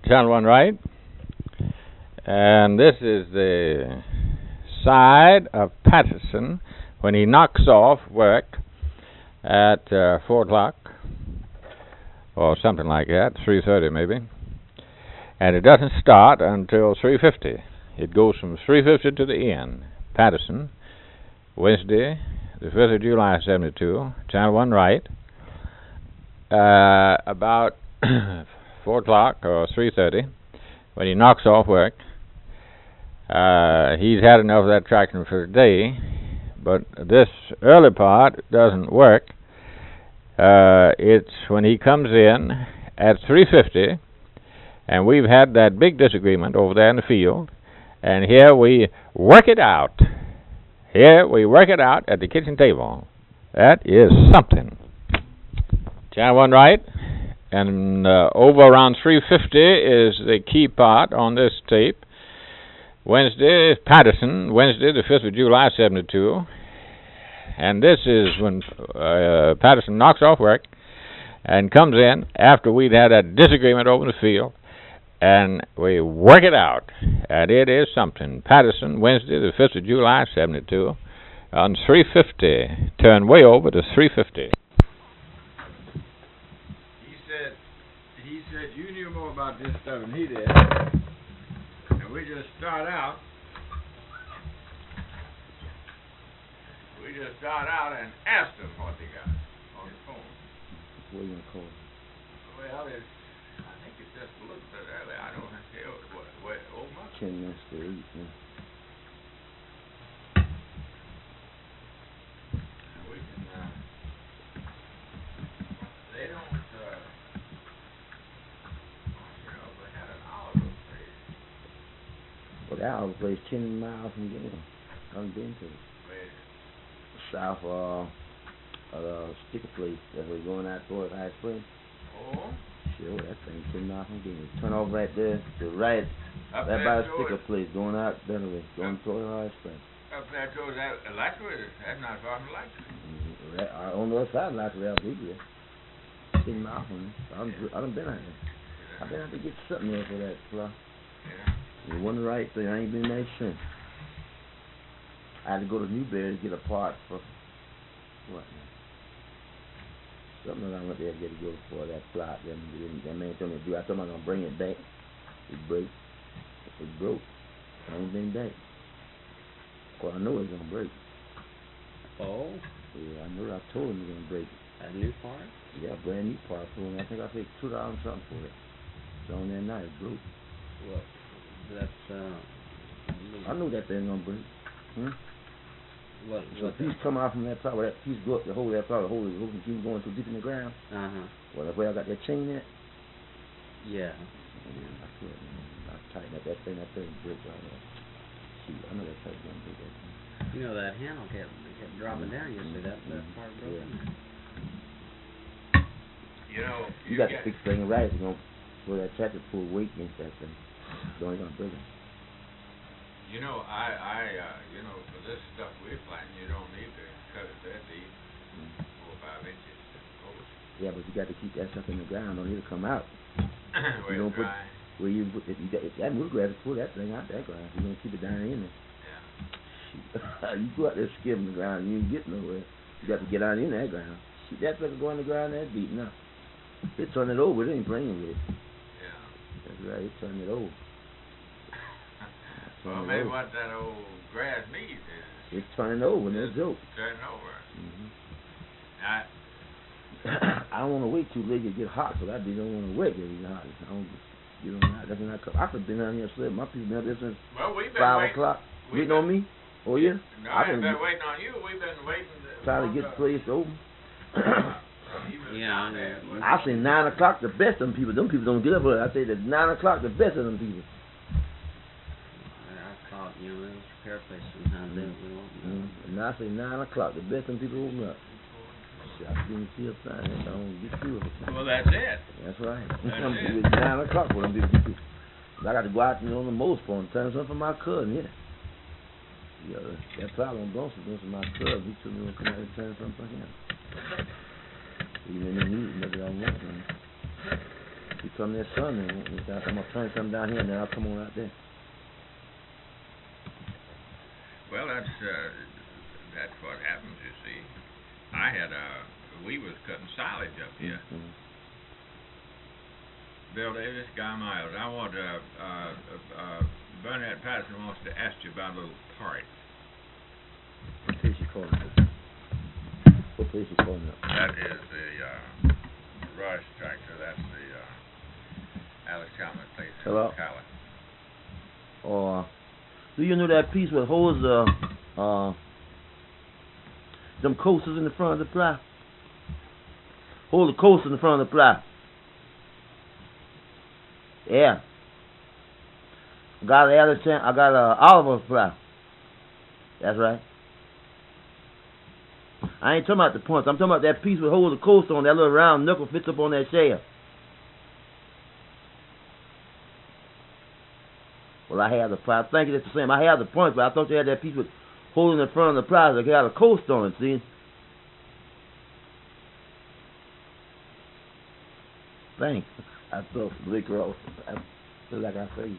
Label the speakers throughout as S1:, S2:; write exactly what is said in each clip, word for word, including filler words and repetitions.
S1: Channel One Right, and this is the side of Patterson when he knocks off work at uh, four o'clock or something like that, three thirty maybe, and it doesn't start until three fifty. It goes from three fifty to the end. Patterson, Wednesday, the fifth of July, seventy-two, Channel One Right, uh, about four o'clock or three thirty, when he knocks off work. Uh, he's had enough of that traction for the day, but this early part doesn't work. Uh, it's when he comes in at three fifty, and we've had that big disagreement over there in the field, and here we work it out. Here we work it out at the kitchen table. That is something. Channel One Right, and uh, over around three fifty is the key part on this tape. Wednesday is Patterson, Wednesday the fifth of July, seventy-two. And this is when uh, Patterson knocks off work and comes in after we'd had a disagreement over the field, and we work it out. And it is something. Patterson, Wednesday the fifth of July, seventy-two, on three fifty. Turn way over to three fifty. He said, he said you knew more about this stuff than he did. And we just start out, we just start out and ask them what they got on the phone.
S2: What are you going to call it?
S1: Well, it's, I think it's just a little bit early. I don't have to tell what, what, oh my.
S2: Ten minutes to eight, yeah.
S1: We can, uh, they don't, uh, you know, they had an olive place.
S2: Well, that olive place ten miles from here. I haven't been to it.
S1: Where?
S2: South, uh, of the sticker place that we're going out towards High Spring.
S1: Oh?
S2: Sure, that thing ten miles from here. Turn over right there to the right.
S1: Up
S2: Right
S1: there
S2: by the
S1: towards-
S2: sticker place, going out that way, going toward High Spring.
S1: Up there towards that electric, that's not far from electric.
S2: Mm-hmm. Right, uh, on the other side of Electric, I'll be there. ten miles from here. I done, I done been out there. I've been out to get something there for that fly.
S1: Yeah.
S2: It wasn't the right thing. I ain't been there since. I had to go to Newberry to get a part for what? Man? Something that I went there to get to go for that plot. Them, that man told me to do. I told him I was gonna bring it back. It break. It broke. I ain't been back. Well, I know it's gonna break.
S3: Oh?
S2: Yeah, I know. I told him it's gonna break.
S3: A new part?
S2: Yeah, brand new part for him. I think I paid two dollars something for it. It's on that night. It broke.
S3: What? That's, uh...
S2: I knew that thing gonna break. Hmm?
S3: What?
S2: So
S3: what
S2: if he's coming out from that top, where that piece go up, the hole that top, the hole is open, keep going too deep in the ground.
S3: Uh-huh.
S2: Well, that's where I got that chain at.
S3: Yeah.
S2: Yeah, I could, man. I tighten up that thing, that thing break right there. Shoot, I know that thing gonna break that thing.
S3: You know that handle kept, kept dropping down yesterday. That, that part broke.
S2: Yeah.
S1: You know,
S2: You, got to fix the thing right. You're gonna for that tractor pull weight against that thing. So ain't gonna break it.
S1: You know, I, I, uh, you know, for this stuff we're planting, you don't need to cut it that deep,
S2: Mm.
S1: four or five inches. Oh,
S2: Yeah, but you got to keep that stuff in the ground. Don't need to come out.
S1: where
S2: You don't
S1: it's
S2: put-
S1: dry.
S2: Where you put if you got if that move grass, pull that thing out that ground. You're gonna keep it down in there.
S1: Yeah.
S2: You go out there skipping the ground, you ain't get nowhere. You got to get out in that ground. Shoot, that sucker go in the ground that deep now. It turn it over, it ain't playing with it.
S1: Yeah.
S2: That's right, it turn it over.
S1: Well,
S2: Turn it
S1: maybe
S2: over.
S1: what that old grass needs is
S2: It's turning over, no joke.
S1: turning over.
S2: Mm-hmm.
S1: I,
S2: I don't want to wait too late to get hot, so I be don't want to wait till it get hot. I don't get on hot. That's when I come. I've been down here sleeping. My people been up there since
S1: well, we've been
S2: five
S1: waiting.
S2: o'clock.
S1: we've
S2: Waiting on me? Oh yeah.
S1: No,
S2: I've
S1: I ain't
S2: been
S1: been waiting on you. We've been waiting. To
S2: trying to get the place open.
S3: Yeah, I know.
S2: I say nine o'clock the best of them people. Them people don't get up early. I say that nine o'clock the best of them people.
S3: I thought, you know, those repair places sometimes they don't really open up.
S2: Mm-hmm. And I say nine o'clock the best of them people open up. Shit, I didn't see a sign. I don't get through it.
S1: Well, that's it.
S2: That's right.
S1: That's
S2: I'm
S1: it.
S2: it's nine o'clock for them people get through. I got to go out and on the most phone and turn something for my cousin here. Yeah, that problem on Bronson goes to my cousin. He told me to come out and turn something for him. Even in the meeting, maybe I want him. You come there Sunday, I'm gonna turn something down here, and then I'll come on out there.
S1: Well, that's uh, that's what happens. You see, I had uh, we was cutting silage up here.
S2: Mm-hmm.
S1: Bill Davis, Guy Miles. I want uh, uh, uh, Burnett Patterson wants to ask you about a little part.
S2: What place you calling up? What place you calling up?
S1: That is the uh, Rush tractor. That's the uh, Alex Chalmers place in
S2: Hello?
S1: Ocala.
S2: Or uh, do you know that piece with holds uh uh them coasters in the front of the plow? Hold the coaster in the front of the plow. Yeah. I got Alex Chan- I got uh, Oliver's plow. That's right. I ain't talking about the punch. I'm talking about that piece with hold the coaster on that little round knuckle fits up on that shell. Well, I have the plow. I think it's the same. I have the punch, but I thought you had that piece with holding the front of the plow. Like it had a coaster on it, see? Thanks. I thought Blake Ross. I feel like I say.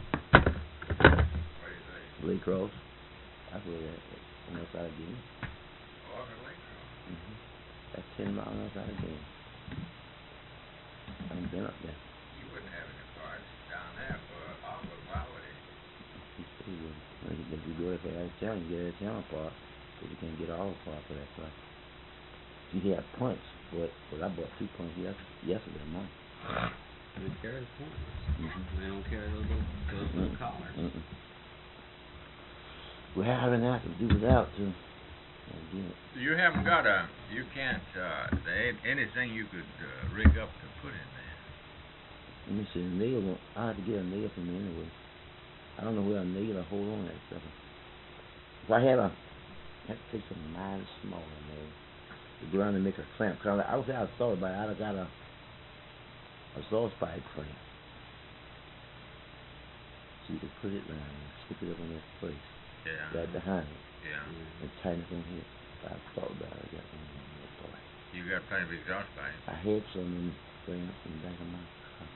S2: Blake Ross. I feel that. On that side again. Mm-hmm. That's ten miles on that side again. I ain't been up there.
S1: You wouldn't have any parts down there for Oliver. Why would he?
S2: He wouldn't. If you go there for that channel, you get that channel part, but you can't get all the part for that place. You had punch, but but I bought two punch yes, yesterday, month.
S3: They carry the points.
S2: Mm-hmm.
S3: They don't carry those little, those little
S2: Mm-mm.
S3: collars.
S2: Mm-mm. We're having that to do without too.
S1: You haven't got a, you can't, uh, there ain't anything you could uh, rig up to put in there.
S2: Let me see, a nail, won't- I have to get a nail from me anyway. I don't know where a nail to hold on that stuff. If I had a, I had to take some mighty small nail to go around and make a clamp. Cause I was, I was sorry about it. I'd have got a, a saw pipe clamp. So you could put it around and stick it up on that place.
S1: Yeah.
S2: Right behind it.
S1: Yeah.
S2: And tighten it on here. I thought about it. I got one in that toy.
S1: You got plenty of exhaust pipes.
S2: I had some in the in the back of my car.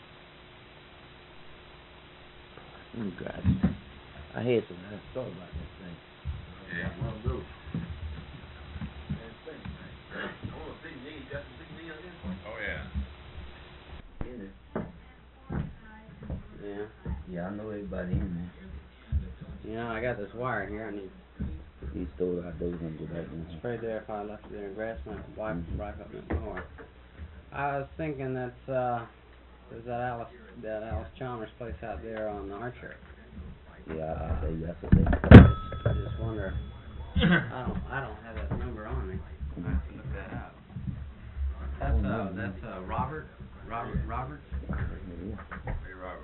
S2: Let me grab it. I had some. I thought about that thing.
S1: Yeah.
S2: Well, do.
S1: Oh, yeah.
S3: Yeah.
S2: Yeah, I know everybody in there.
S3: You know, I got this wire here. I need
S2: He stole it out those and go back in.
S3: it's right there. If I left it there in grass, I could wipe,
S2: Mhm.
S3: wipe up my car. I was thinking that's uh, there's that Alice, that Alice Chalmers place out there on the Archer.
S2: Yeah, I, I say that's what they.
S3: I just wonder. I don't, I don't have that number on me. I have to look that up. That's uh, that's uh, Robert, Robert, Roberts.
S2: Yeah.
S1: Hey, Robert.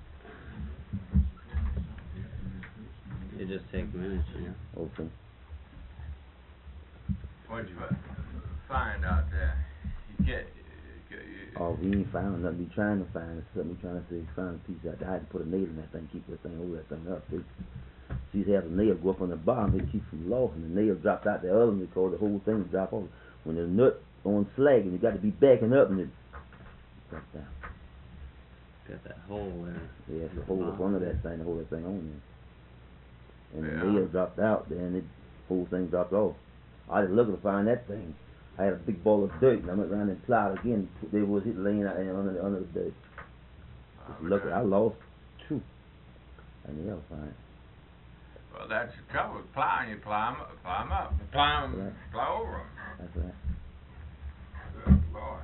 S3: It just takes minutes, you know.
S2: Okay.
S1: What'd you uh, find out there? You get, you,
S2: Oh, we ain't found nothing. We trying to find something. We trying to see find a piece out there. I had to put a nail in that thing, keep that thing, hold that thing up. See, she's had a nail go up on the bottom. It keeps from low, and the nail dropped out the other one because the whole thing dropped off. When the nut on slag, and you got to be backing up, and it dropped down.
S3: Got that hole there.
S2: Yeah, it's a hole up under that thing to hold that thing on there. And
S1: Yeah.
S2: the nail dropped out, then it whole thing dropped off. I was looking to find that thing. I had a big ball of dirt, and I went around and plowed again. There was it laying out there under the, under the dirt.
S1: uh,
S2: Look, I lost two. I need to find it.
S1: well, that's the trouble with plowing. You plow 'em, plow 'em up, plow 'em,
S2: Right.
S1: plow over 'em.
S2: That's right.
S1: Good Lord.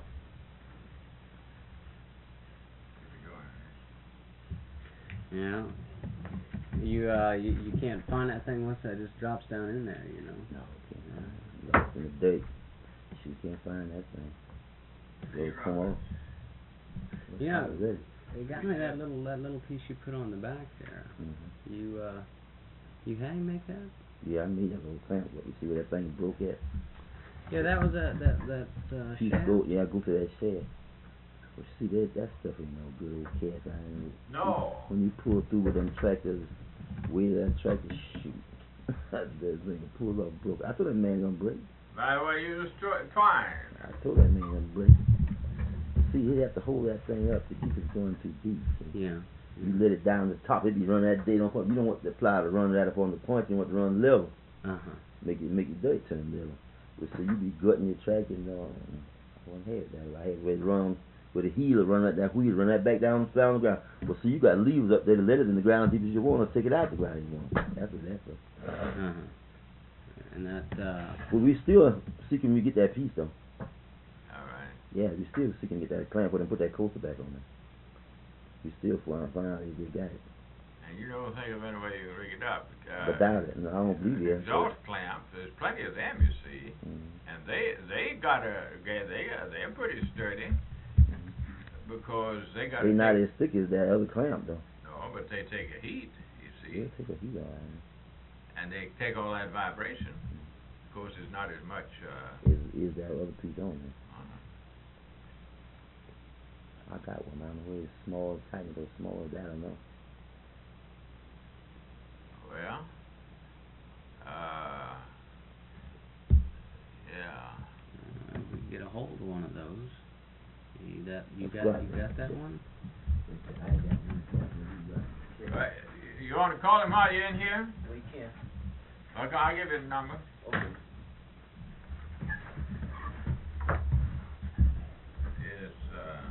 S3: Yeah. You uh, you, you can't find that thing once that just drops down in there, you know.
S2: No, can't find it. Lost in the dirt. She can't find that thing. It'll come off. It's
S3: Yeah.
S2: not ready.
S3: It got me that little that little piece you put on the back there.
S2: Mm-hmm.
S3: You uh, you hand make that?
S2: Yeah, I made that little clamp, but you see where that thing broke at?
S3: Yeah, that was that that that uh,
S2: She
S3: shaft.
S2: go, yeah, go to that shaft. But see, that that stuff ain't no good old cast iron.
S1: No.
S2: When you pull through with them tractors, way that tractor shoot, that thing pull up broke. I told that man gonna break.
S1: By the way, you was tw- twine.
S2: I told that man gonna break. see, you have to hold that thing up to keep it going too deep. See?
S3: Yeah.
S2: You let it down the top, it be running that date on point. You don't want the plow to run right up on the point, you want to run level.
S3: Uh-huh.
S2: Make it make your dirt turn level. But so you be gutting your track and uh, I wouldn't have that. I had it run with a heel, run that that wheel, run that back down, down the ground. Well, so you got levers up there to let it in the ground deep as you want, or take it out the ground you want. That's what that's for.
S3: Uh-huh. And that, uh...
S2: But we still seeking to get that piece, though.
S1: Alright.
S2: Yeah, we still seeking to get that clamp, put and put that coaster back on there. We still find find out if we got it.
S1: And you don't think of any way you can rig it up. Uh,
S2: But doubt it. No, I don't believe it.
S1: Exhaust clamp, there's plenty of them, you see.
S2: Mm-hmm.
S1: And they they got a they they're pretty sturdy because they got.
S2: They're not as thick as that other clamp, though.
S1: No, but they take a heat, you see.
S2: They'll take a heat on.
S1: And they take all that vibration. Of course, it's not as much. Uh,
S2: Is is that other piece on there?
S1: uh,
S2: I got one. I don't know where it's small, technical, small as that. I don't know.
S1: well, uh, yeah.
S3: Uh, we can get a hold of one of those. You that you
S2: That's
S3: got
S2: right.
S3: you got that one?
S2: I ain't got one.
S1: Right. You want to call him while you're in here?
S2: We can.
S1: Okay, I'll give you the number.
S2: Okay.
S1: It's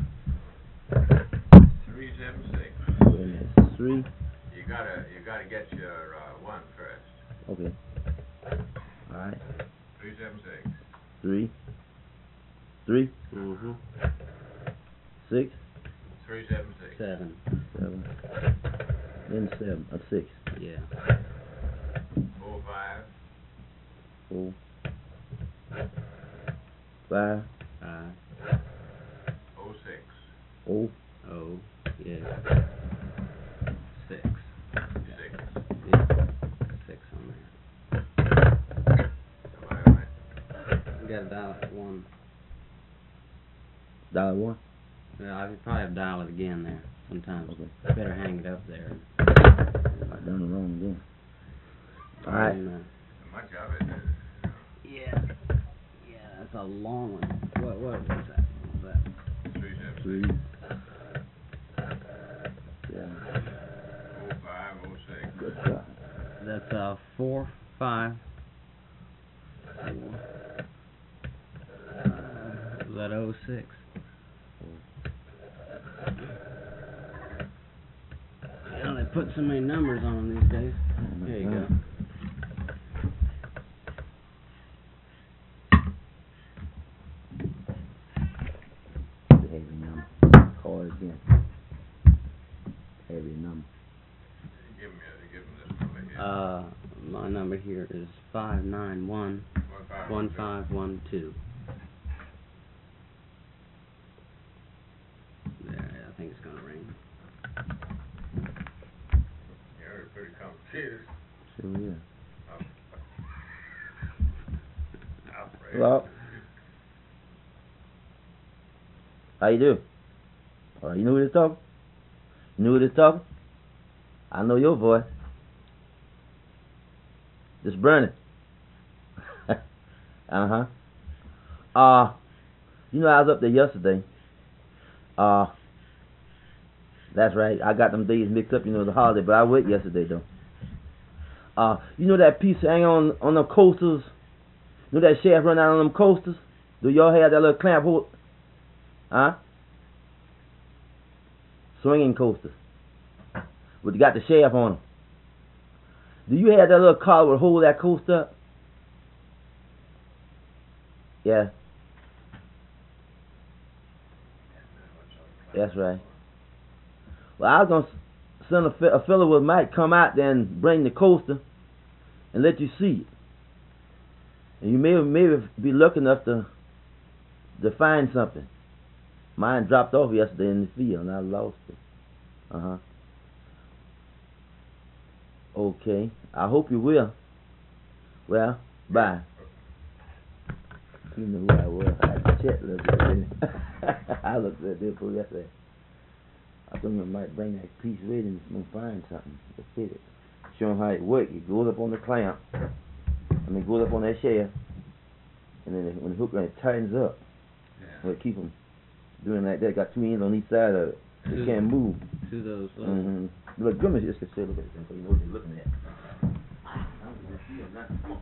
S1: uh, three seven six.
S2: Wait a minute. Three.
S1: You gotta you gotta get your uh, one first.
S2: Okay. All right.
S1: Three seven six.
S2: Three. Three.
S3: Mm-hmm.
S2: Six.
S1: Three seven six.
S3: Seven.
S2: Seven. Then seven. Uh, six.
S3: Yeah.
S1: Four five.
S2: Four. Five.
S3: Five.
S1: Oh six.
S2: Oh.
S3: Oh. Yeah. Six.
S1: Six.
S3: Yeah. Six on there.
S1: All right.
S3: You got to dial it one.
S2: Dollar one.
S3: Well, I could probably dial it again there. Sometimes
S2: Okay.
S3: better hang it up there.
S2: I done it wrong again. All right.
S3: And, uh,
S1: Much of it is.
S3: yeah. Yeah, that's a long one. What what was that? What was that?
S1: Three seven
S2: Three.
S1: six.
S2: Seven.
S1: Four five oh six.
S2: Good stuff.
S3: That's uh four five. Four. Uh, was that oh six? Yeah, they put so many numbers on them these days. There you go.
S2: Heavy number. Call it again. Heavy number.
S1: Give me give him this number here.
S3: Uh, my number here is five nine one one five one two. There, I think it's gonna ring.
S1: You're pretty complicated.
S2: Sure is.
S1: Alfred.
S2: Hello? How you do? Oh, you know who this talking? You know who this talking? I know your voice. This Bernie. uh-huh. Uh, you know I was up there yesterday. Uh, that's right. I got them days mixed up, you know, the holiday, but I went yesterday, though. Uh, you know that piece hanging on on them coasters? You know that shaft run out on them coasters? Do y'all have that little clamp hold? Huh? Swinging coasters. But you got the shaft on them. Do you have that little collar that hold that coaster up? Yeah. That's right. Well, I was going to send a, fe- a fellow with might come out there and bring the coaster and let you see it. And you may maybe be lucky enough to to find something. Mine dropped off yesterday in the field and I lost it. Uh-huh. Okay. I hope you will. Well, bye. You know who I was. I had to check a little bit. Didn't I? I looked at this fool yesterday. I thought you might bring that piece with him and find something to fit it. Show him how it works. It goes up on the clamp. I mean, it goes up on that shaft. And then when the hook it tightens up.
S1: Yeah.
S2: Well, it keep them doing like that. Got two ends on each side of it. They
S3: Two-
S2: can't move.
S3: To those. Uh,
S2: Mm-hmm. Look, Grimace just can say, look at this, so you know what you're looking at. I don't want to see him, nothing. Come on.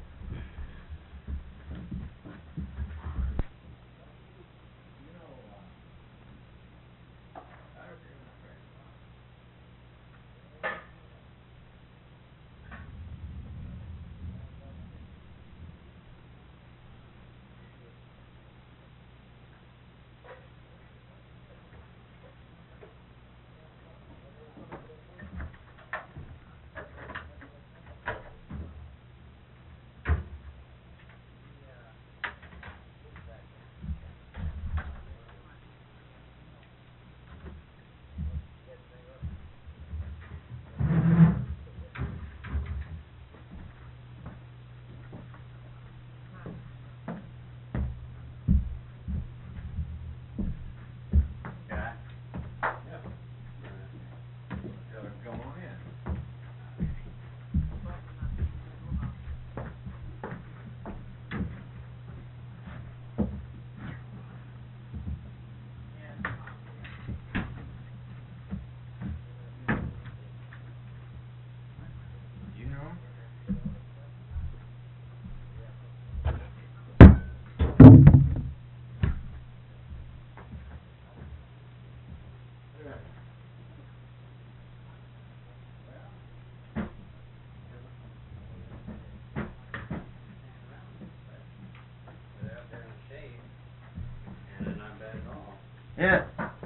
S2: Yeah.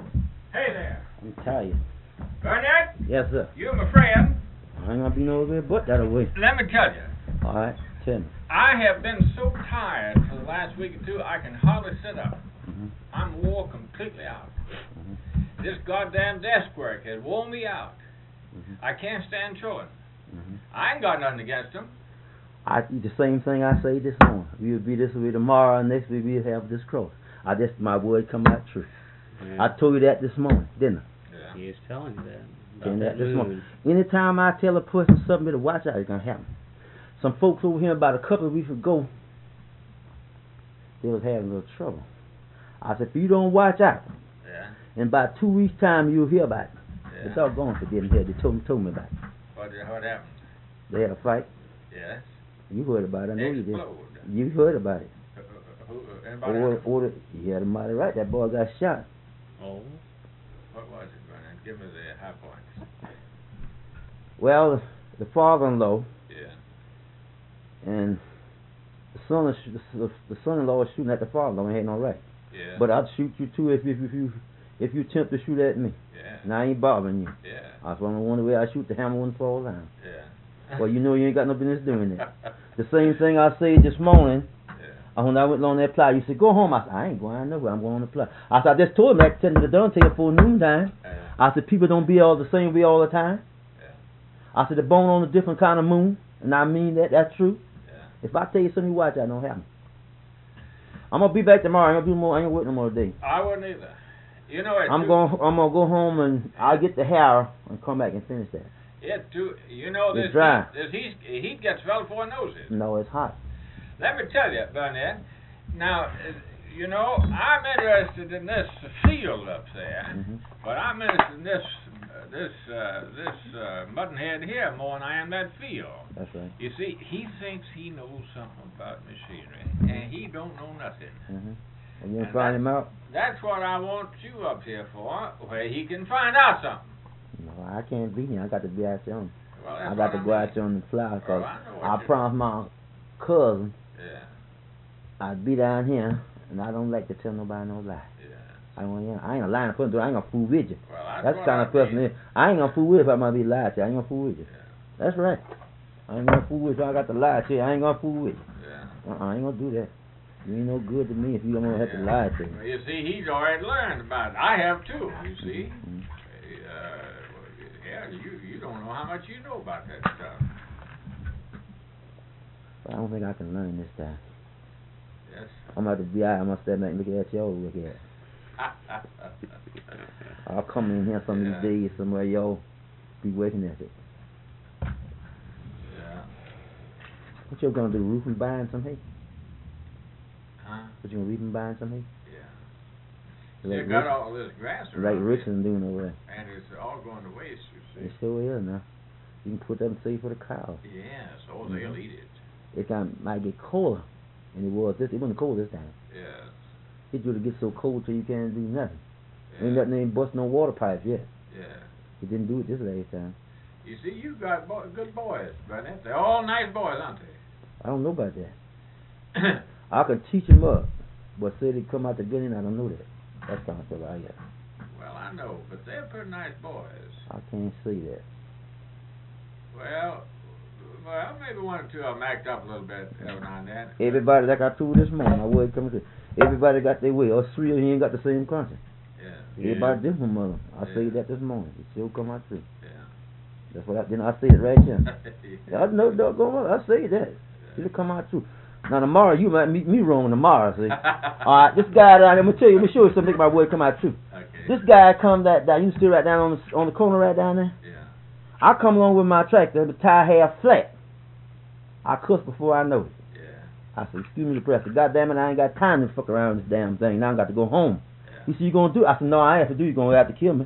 S1: Hey there.
S2: I'm tired.
S1: Burnett,
S2: Yes, sir.
S1: you're my friend.
S2: I ain't gonna be no bit but that away.
S1: Let me tell you,
S2: All right, tell me.
S1: I have been so tired for the last week or two, I can hardly sit up.
S2: Mm-hmm.
S1: I'm wore completely out.
S2: Mm-hmm.
S1: This goddamn desk work has worn me out.
S2: Mm-hmm.
S1: I can't stand chewing.
S2: Mm-hmm.
S1: I ain't got nothing against them.
S2: I eat the same thing I say this morning. We will be this way tomorrow, and next week we'll have this cross. I just, my word come out true.
S3: yeah.
S2: I told you that this morning, didn't I?
S1: Yeah.
S3: He is telling you that.
S2: Saying
S3: About
S2: that this
S3: moon.
S2: morning. Anytime I tell a person something to watch out, it's gonna happen. Some folks over here about a couple of weeks ago, they was having a little trouble. I said, if you don't watch out,
S1: Yeah.
S2: in about two weeks' time you'll hear about it.
S1: Yeah.
S2: It's all gone for them here. They told me, told me about it.
S1: What, what happened?
S2: They had a fight.
S1: Yes.
S2: You heard about it. I know you did.
S1: Explode.
S2: You heard about it.
S1: Uh, uh, who, uh, anybody
S2: Or,
S1: else?
S2: or the, you had a mighty right. That boy got shot.
S3: Oh.
S1: What was it, Burnett? Give me the high points.
S2: Well, the father-in-law
S1: Yeah.
S2: and the son, of, the, the son-in-law was shooting at the father-in-law. He had no right.
S1: Yeah.
S2: But I'd shoot you too if, if, if you if you attempt to shoot at me.
S1: Yeah.
S2: And I ain't bothering you.
S1: Yeah.
S2: I was wondering the way I shoot the hammer wouldn't fall down.
S1: Yeah.
S2: Well, you know you ain't got no business doing that. The same thing I said this morning.
S1: Yeah.
S2: Uh, When I went on that plow, you said, go home. I said, I ain't going nowhere. I'm going on the plow. I said, I just told him I could tell you the done take it for noontime.
S1: Yeah.
S2: I said, people don't be all the same way all the time.
S1: Yeah.
S2: I said, the bone on a different kind of moon. And I mean that. That's true.
S1: Yeah.
S2: If I tell you something, you watch, I don't happen. I'm going to be back tomorrow. I ain't going to do more. I ain't going to work no more today.
S1: I wouldn't either. You know, it
S2: I'm
S1: too,
S2: going I'm gonna go home and I'll get the hair and come back and finish that.
S1: It too, you know,
S2: It's
S1: this
S2: dry.
S1: heat, this heat, heat gets felt before it knows it.
S2: No, it's hot.
S1: Let me tell you, Burnett. Now, uh, you know, I'm interested in this field up there,
S2: Mm-hmm.
S1: but I'm interested in this, uh, this, uh, this uh, muttonhead here more than I am that field.
S2: That's right.
S1: You see, he thinks he knows something about machinery, and he don't know nothing.
S2: Mm-hmm. And you
S1: And
S2: find
S1: that-
S2: him out?
S1: That's what I want you up here for, where he can find out something.
S2: No, I can't be here. I got to be out there. On,
S1: Well,
S2: I
S1: that's
S2: got
S1: what
S2: to go out there on the plow because
S1: Oh, I know what
S2: I
S1: you-
S2: promised my cousin
S1: Yeah,
S2: I'd be down here, and I don't like to tell nobody no lie.
S1: yeah.
S2: I don't. I ain't a lying person. I ain't gonna fool with you.
S1: Well, that's,
S2: That's
S1: what
S2: the kind
S1: I
S2: of person.
S1: mean.
S2: Is. I ain't gonna fool with you if I might be lied to. I ain't gonna fool with you.
S1: Yeah,
S2: That's right. I ain't gonna fool with you. I got to lie to you. I ain't gonna fool with you.
S1: yeah.
S2: Uh-uh, I ain't gonna do that. You ain't no good to me if you don't have to
S1: Yeah.
S2: lie to me.
S1: Well, you see, he's already learned about it. I have too, you see.
S2: Mhm.
S1: Uh, yeah, you, you don't know how much you know about that stuff.
S2: But I don't think I can learn this time.
S1: Yes.
S2: I'm about to be out. I'm gonna step back and look at y'all. Look at. I'll come in here some
S1: Yeah.
S2: of these days somewhere y'all be working at it.
S1: Yeah.
S2: What you gonna do? Roof and buying some hay?
S1: Huh?
S2: What you gonna reap and buying some hay?
S1: Yeah. They
S2: Like
S1: got
S2: Rich-
S1: all this grass
S2: Like
S1: around
S2: Richardson doing over there.
S1: it, and it's all going to waste, you
S2: It
S1: see.
S2: sure is now. You can put that in seed for the cows.
S1: Yes, oh,
S2: Mhm.
S1: they'll eat it.
S2: It kind of might get colder than it was this. It wasn't cold this time.
S1: Yes.
S2: It usually gets so cold till you can't do nothing. Ain't
S1: Yeah.
S2: nothing ain't bust no water pipes yet.
S1: Yeah.
S2: It didn't do it this last time.
S1: You see, you got bo- good boys, Burnett. They're all nice boys, aren't they?
S2: I don't know about that. I can teach them up, but say they come out the good end, I don't know that. That's kind of stuff I got.
S1: Well, I know, but they're pretty nice boys.
S2: I can't say that.
S1: Well, well, maybe one or two of them act up a little bit every now and then.
S2: Everybody, like I told this morning, I was coming to. Everybody got their way. Us three of them ain't got the same conscience.
S1: Yeah.
S2: Everybody different, mother. I
S1: Yeah.
S2: said that this morning. It still come out true.
S1: Yeah.
S2: That's what I then I said it right here.
S1: Yeah.
S2: I know doggone well, I say that. It'll come out true. Now tomorrow you might meet me wrong tomorrow, see. Alright, this guy down there, I'm gonna tell you, let me show you something, make my word come out true.
S1: Okay.
S2: This guy come that down, you see right down on the on the corner right down there?
S1: Yeah.
S2: I come along with my tractor, the tire half flat. I cuss before I know it.
S1: Yeah.
S2: I said, excuse me the press, God damn it, I ain't got time to fuck around with this damn thing. Now I got to go home.
S1: Yeah.
S2: He said, you gonna do it? I said, no, I ain't have to do it, you gonna have to kill me.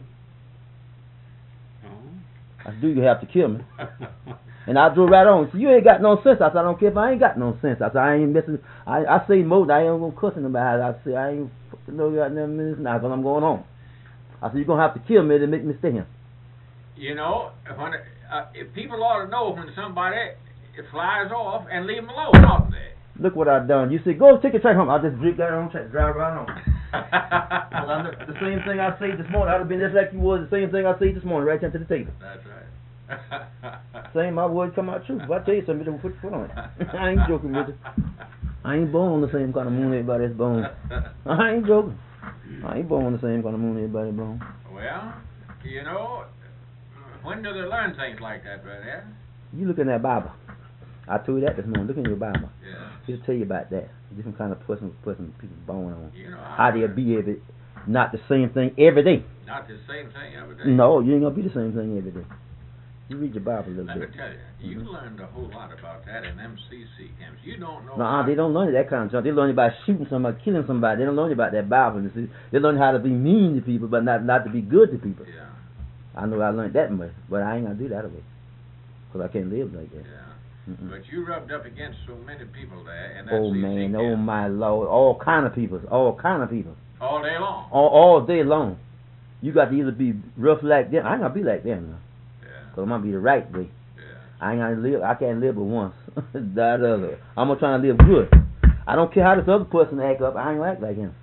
S3: Oh.
S2: I said, do you have to kill me? And I drove right on. He said, you ain't got no sense. I said, I don't care if I ain't got no sense. I said, I ain't messing. I, I say more, I ain't gonna cussing about it. I said, I ain't fucking no goddamn minutes now because I'm going home. I said, you're gonna have to kill me to make me stay here.
S1: You know, when uh, if people ought to know when somebody it flies off and leave them alone, oughtn't they?
S2: Look what I done. You said, go take your track home. I just drink that on track, drive right home. Well, I'm the, the same thing I said this morning. I'd have been just like you was. The same thing I said this morning, right down to the table.
S1: That's right.
S2: Same, my word come out true. If I tell you something, you don't put your foot on it. I ain't joking with you. I ain't born on the same kind of moon everybody's born. I ain't joking. I ain't born on the same kind of moon everybody's born.
S1: Well, you know, when do they learn things like that, brother?
S2: You look in that Bible. I told you that this morning. Look in your Bible.
S1: Yeah.
S2: It'll tell you about that. Different kind of person, person people born on.
S1: You know,
S2: How they'll be every, not the same thing every day.
S1: not the same thing every day.
S2: No, you ain't gonna be the same thing every day. You read your Bible a little
S1: Let me
S2: bit.
S1: tell you, you
S2: Mhm.
S1: learned a whole lot about that in M C C camps. You don't know.
S2: No,
S1: how-
S2: they don't learn that kind of stuff. They learn about shooting somebody, killing somebody. They don't learn about that Bible. You see. They learn how to be mean to people, but not not to be good to people.
S1: Yeah,
S2: I know I learned that much, but I ain't gonna do that away, cause I can't live like that.
S1: yeah.
S2: Mm-mm.
S1: But you rubbed up against so many people there in that
S2: Oh
S1: C C
S2: man,
S1: camp.
S2: oh my Lord, all kind of people, all kind of people,
S1: All day long.
S2: all all day long. You got to either be rough like them. I ain't gonna be like them now,
S1: Yeah,
S2: cause I'm gonna be the right way.
S1: yeah.
S2: I ain't gonna live. I can't live but once. that other. I'm gonna try to live good. I don't care how this other person act up. I ain't gonna act like him.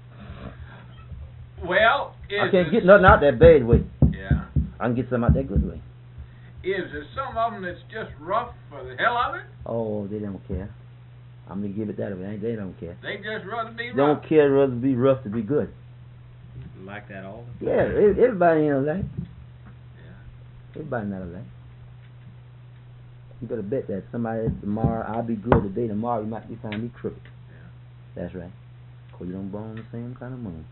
S1: Well, is
S2: I can't
S1: it-
S2: get nothing out that bad way.
S1: Yeah.
S2: I can get some out that good way.
S1: Is there some of them that's just rough for the hell of it?
S2: Oh, they don't care. I'm gonna give it that way. They don't care.
S1: They just rather be rough.
S2: Don't care rather be rough to be good.
S3: Like that all the
S2: Yeah, e- everybody ain't alike.
S1: Yeah.
S2: Everybody not alike. You better bet that somebody tomorrow I'll be good today. Tomorrow you might be find me crooked.
S1: Yeah.
S2: That's right. Cause you don't born on the same kind of moon.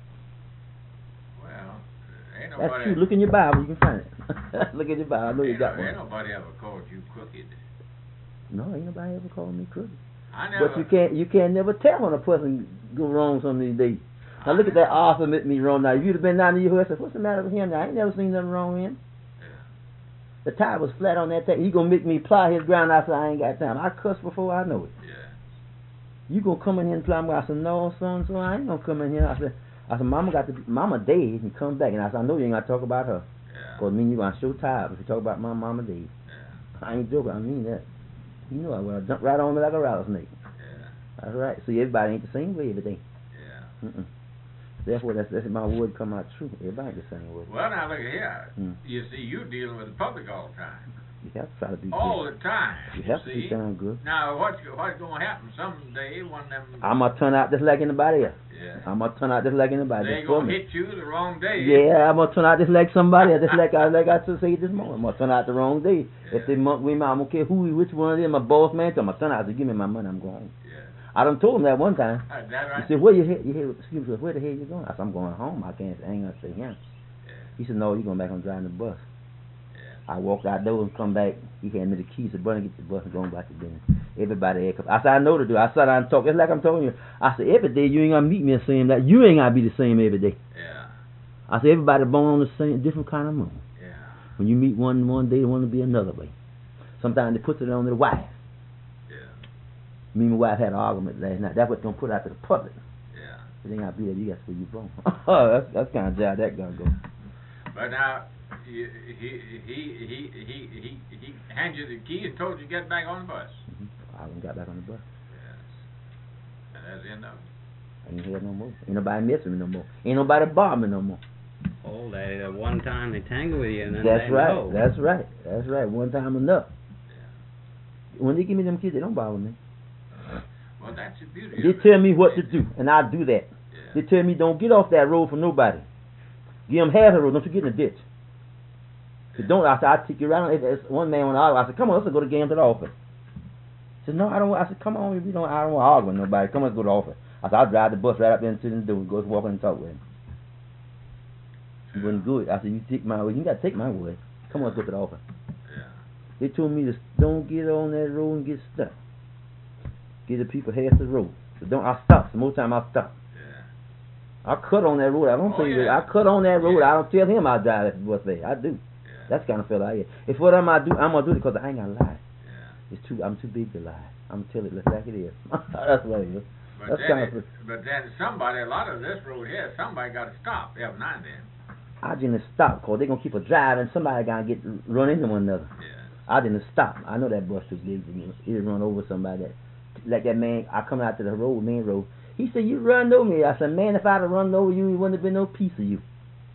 S1: Well, ain't
S2: That's
S1: nobody.
S2: true. Look in your Bible, you can find it. Look in your Bible. I know you
S1: ain't,
S2: got
S1: no- ain't
S2: one.
S1: nobody ever called you crooked.
S2: No, ain't nobody ever called me crooked.
S1: I never.
S2: But you can't you can't never tell when a person go wrong some of these days. Now look at that Arthur met me wrong now. If you'd have been down to your house, I said, what's the matter with him now? I ain't never seen nothing wrong with him.
S1: Yeah.
S2: The tire was flat on that thing. He gonna make me plow his ground. I said, I ain't got time. I cuss before I know it.
S1: Yeah.
S2: You gonna come in here and plow me? I said, no, son, so I ain't gonna come in here. I said, I said, Mama got to, Mama dead and come back. And I said, I know you ain't gonna talk about her.
S1: Yeah.
S2: Cause me and you gonna show tired if you talk about my Mama dead.
S1: Yeah.
S2: I ain't joking. I mean that. You know I will. Jump right on me like a rattlesnake.
S1: Yeah.
S2: That's right. See, everybody ain't the same way every day.
S1: Yeah.
S2: Mm-mm. Therefore, that's, that's my word come out true. Everybody ain't the same way.
S1: Well, now look at here.
S2: Mm.
S1: You see, you dealing with the public all the time.
S2: You have to try to be
S1: All
S2: good.
S1: the time.
S2: You have to
S1: see.
S2: be sound good.
S1: Now, what's what's going to happen someday? One of them.
S2: I'm gonna turn out just like anybody else.
S1: Yeah.
S2: I'm gonna turn out just like anybody.
S1: They
S2: Just for
S1: gonna
S2: me.
S1: hit you the wrong day.
S2: Yeah, I'm gonna turn out just like somebody else. Just like I like I just said this morning. I'm gonna turn out the wrong day.
S1: Yeah.
S2: If they monk with me, I don't care who, which one of them, my boss man, I'm gonna turn out to give me my money. I'm going.
S1: Yeah.
S2: I done told him that one time.
S1: Is that right?
S2: He said, "Where you head? You head? Excuse me, where the hell you going?" I said, "I'm going home. I can't. I ain't gonna stay here."
S1: Yeah.
S2: He said, "No, you going back on driving the bus."
S1: Yeah.
S2: I walked out there and come back. He handed me the keys. Said, "Brother, get the bus and going back to dinner." Everybody had come. I said, "I know to do." I sat down and talked. It's like I'm telling you. I said, "Every day you ain't gonna meet me the same. Like you ain't gonna be the same every day."
S1: Yeah.
S2: I say everybody born on the same, different kind of moon.
S1: Yeah.
S2: When you meet one one day, they want to be another way. Sometimes they put it on their wife.
S1: Yeah.
S2: Me and my wife had an argument last night. That's what's gonna put out to the public.
S1: Yeah.
S2: It ain't gotta be that. You got where you born. Oh, that's that's kind of job that gonna go.
S1: But now, he he he he he he he handed you the key and told you to get back on the bus.
S2: Mm-hmm. I haven't got back on the bus.
S1: Yes. And that's the end of it.
S2: I ain't here no more. Ain't nobody messing me no more. Ain't nobody bothering me no more.
S3: Oh, they uh, one time they tangle with you and then
S2: That's
S3: they
S2: right.
S3: know.
S2: That's right. That's right. One time enough.
S1: Yeah.
S2: When they give me them kids, they don't bother me.
S1: Well, that's the beauty
S2: They
S1: of it.
S2: tell me what to do, and I do that.
S1: Yeah.
S2: They tell me don't get off that road for nobody. Give them half the road. Don't you get in the ditch. If don't, I said, I'll take you right on. If there's one man on the auto, I said, come on, let's go to game to the office. He said, no, I don't. I said, come on, we don't. I don't want to argue with nobody. Come on, let's go to the office. I said, I'll drive the bus right up there to the door, go walk in and talk with him. He wasn't good. I said, you take my word. You got to take my word. Come on, let's go to the office.
S1: Yeah.
S2: They told me to don't get on that road and get stuck. Get the people half the road. So don't. I stop. Some more time I stop.
S1: Yeah.
S2: I cut on that road. I don't
S1: Oh,
S2: tell you
S1: yeah.
S2: that. I cut on that road.
S1: Yeah.
S2: I don't tell him I drive that bus there. I do.
S1: Yeah.
S2: That's the kind of fella I am. If what am I do, I'm gonna do it because I ain't gonna lie.
S1: Yeah.
S2: It's too. I'm too big to lie. I'm gonna tell it like it is. That's what it is.
S1: But
S2: That's
S1: then,
S2: kind
S1: it,
S2: of.
S1: but then somebody, a lot of this road here, somebody got to stop every now and then.
S2: I didn't stop because they're gonna keep a driving. Somebody gonna get run into one another.
S1: Yeah.
S2: I didn't stop. I know that bus too big for me. It'll run over somebody. That, like that man. I come out to the road, main road. He said, you run over me. I said, man, if I'd have run over you, it wouldn't have been no piece of you.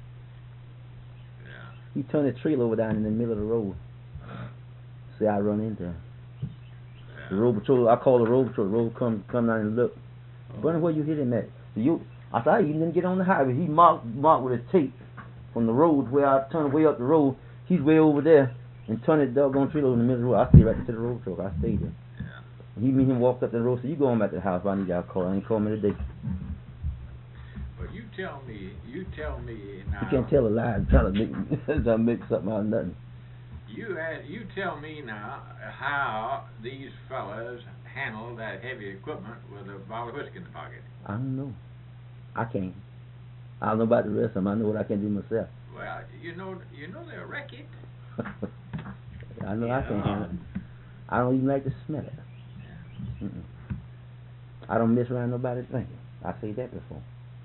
S1: Yeah.
S2: He turned the trailer over down in the middle of the road. See, I run into him.
S1: Yeah.
S2: The road patrol, I call the road patrol. The road come come down and look.
S3: Oh.
S2: Brother, where you hit him at? You, I said, I even didn't get on the highway. He marked marked with his tape from the road where I turned way up the road. He's way over there and turned the doggone trailer in the middle of the road. I stayed right into the road patrol. I stayed there.
S1: Yeah.
S2: He me him walked up the road. Said, you go on back to the house. I need y'all to call. I ain't call me today.
S1: But you tell me, you tell me now.
S2: You can't tell a lie and try to make try to make something out of nothing.
S1: You ask, you tell me now how these fellas handle that heavy equipment with a bottle of whiskey in the pocket.
S2: I don't know. I can't. I don't know about the rest of them. I know what I can do myself.
S1: Well, you know, you know they'll wreck it.
S2: I know I can't handle it. I don't even like to smell it.
S1: Yeah.
S2: Mm-mm. I don't mess around nobody's drinking. I say that before.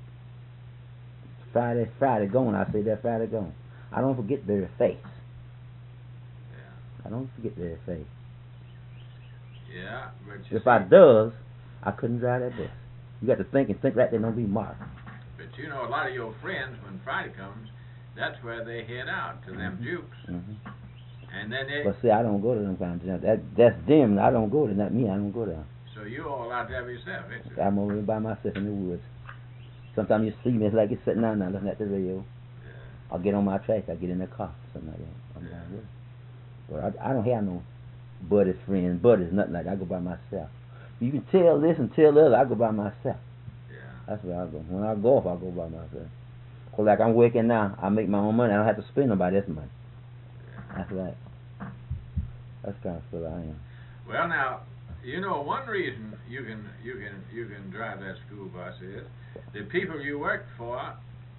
S2: Friday, Friday gone. I say that Friday gone. I don't forget very fast.
S1: Yeah.
S2: I don't forget very fast.
S1: Yeah, but you
S2: If
S1: see,
S2: I does, I couldn't drive that bus. You got to think and think right there. Don't be marked.
S1: but you know, a lot of your friends, when Friday comes, that's where they head out to them
S2: Mhm.
S1: jukes,
S2: Mm-hmm.
S1: and then they.
S2: But see, I don't go to them kind of jobs. That that's them. I don't go to. Not me. I don't go there.
S1: So you all out there by yourself, ain't you?
S2: I'm over there by myself in the woods. Sometimes you see me, it's like it's sitting down there looking at the radio.
S1: Yeah.
S2: I'll get on my track, I get in the car, something like that. I'm
S1: Yeah.
S2: down there. But I, I don't have no buddies, friends, buddies, nothing like that. I go by myself. You can tell this and tell the other, I go by myself.
S1: Yeah.
S2: That's where I go. When I go off, I go by myself. Cause like I'm working now, I make my own money. I don't have to spend nobody else's money.
S1: Yeah.
S2: That's right. That's kind of still I am.
S1: Well, now, you know, one reason you can you can you can drive that school bus is the people you work for uh,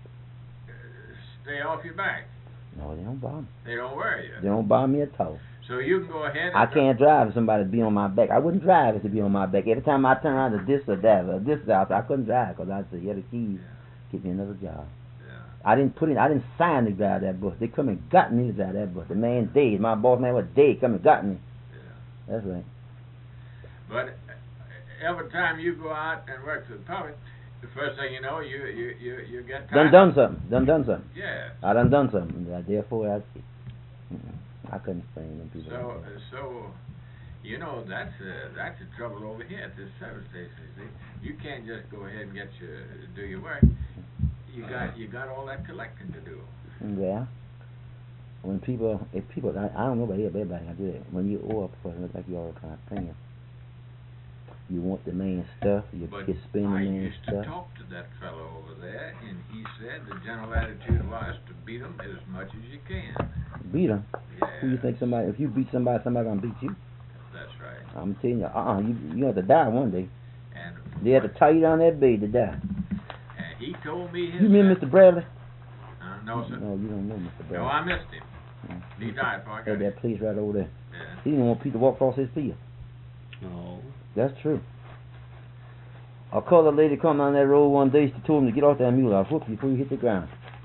S1: stay off your back.
S2: No, they don't bother me.
S1: They don't worry
S2: They
S1: you.
S2: don't bother me at all.
S1: So you can go ahead. And
S2: I can't drive if somebody be on my back. I wouldn't drive if to be on my back. Every time I turn around to this or that or this or that, I couldn't drive because I said, yeah, the keys, get me another job.
S1: Yeah.
S2: I didn't put in, I didn't sign to drive that bus. They come and got me to drive that bus. The man Dave, my boss man was Dave, come and got me.
S1: Yeah.
S2: That's right.
S1: But uh, every time you go out and work for the public, the first thing you know, you you you, you get
S2: Done
S1: tired.
S2: done something. Done done something.
S1: Yeah.
S2: I done done something. Therefore, I, mm-mm. I couldn't stand them people.
S1: So
S2: like that.
S1: uh, so, you know that's uh, that's the trouble over here at this service station. You see, you can't just go ahead and get your do your work. You got you got all that collecting to do.
S2: Yeah. When people, if people, I, I don't know about everybody can do that. When you owe a person, it's like you all trying to pay him. You want the main stuff, you
S1: But
S2: get spending the
S1: I
S2: main
S1: used
S2: stuff.
S1: to talk to that fellow over there, and he said the general attitude was to beat him as much as you can.
S2: Beat them.
S1: Yeah.
S2: Who you think somebody? If you beat somebody, somebody gonna beat you.
S1: That's right.
S2: I'm telling you, uh, uh you you have to die one day.
S1: And
S2: They have to tie you down that bed to die.
S1: and he told me his.
S2: You remember Mister Bradley?
S1: Huh? No, sir.
S2: No, you don't know Mister Brown.
S1: No, I missed him.
S2: Mm.
S1: He died before I got
S2: At
S1: him.
S2: that place right over there.
S1: Yeah.
S2: He didn't want people to walk across his field.
S3: No.
S2: That's true. A colored lady come down that road one day. She told him to get off that mule. I'll whoop you before you hit the ground.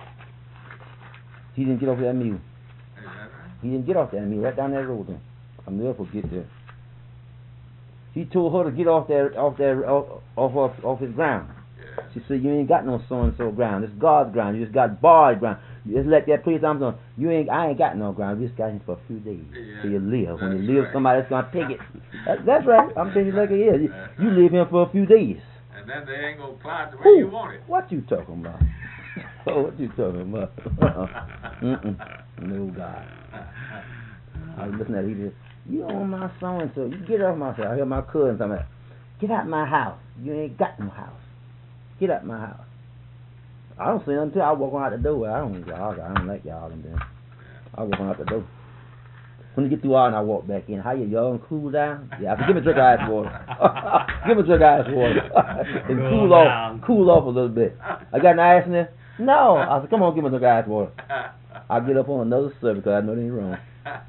S2: He didn't get off that mule.
S1: Is that right?
S2: He didn't get off that mule. Right down that road. Then I'll never forget that. He told her to get off that, off that, off, off, off, off his ground.
S1: Yeah.
S2: She said, "You ain't got no so and so ground. It's God's ground. You just got barred ground. You just let that place I'm on. You ain't. I ain't got no ground. You just got it for a few days
S1: Yeah,
S2: till you live. When you
S1: that's
S2: live,
S1: right.
S2: somebody's gonna take it. That, that's right. I'm telling you like it is. You, you live here for a few days.
S1: And then they ain't gonna cloud the way
S2: Who?
S1: you want it.
S2: What you talking about? Oh, what you talking about? Mm-mm. No God. I was listening to that. He said, "You own my so and so. You get off my house." I hear my cousin talking about, "Get out my house. You ain't got no house. Get out my house." I don't say nothing until I walk on out the door. I don't y'all. I don't like y'all and then I walk on out the door. When you get through all and I walk back in, how you y'all and cool down? Yeah, I said, give me a drink of ice water. Give me a drink of ice water. And
S3: Cool
S2: cool
S3: down.
S2: off cool off a little bit. I got an ice in there? No. I said, come on, give me a drink of ice water. I'll get up on another service because I know they ain't wrong.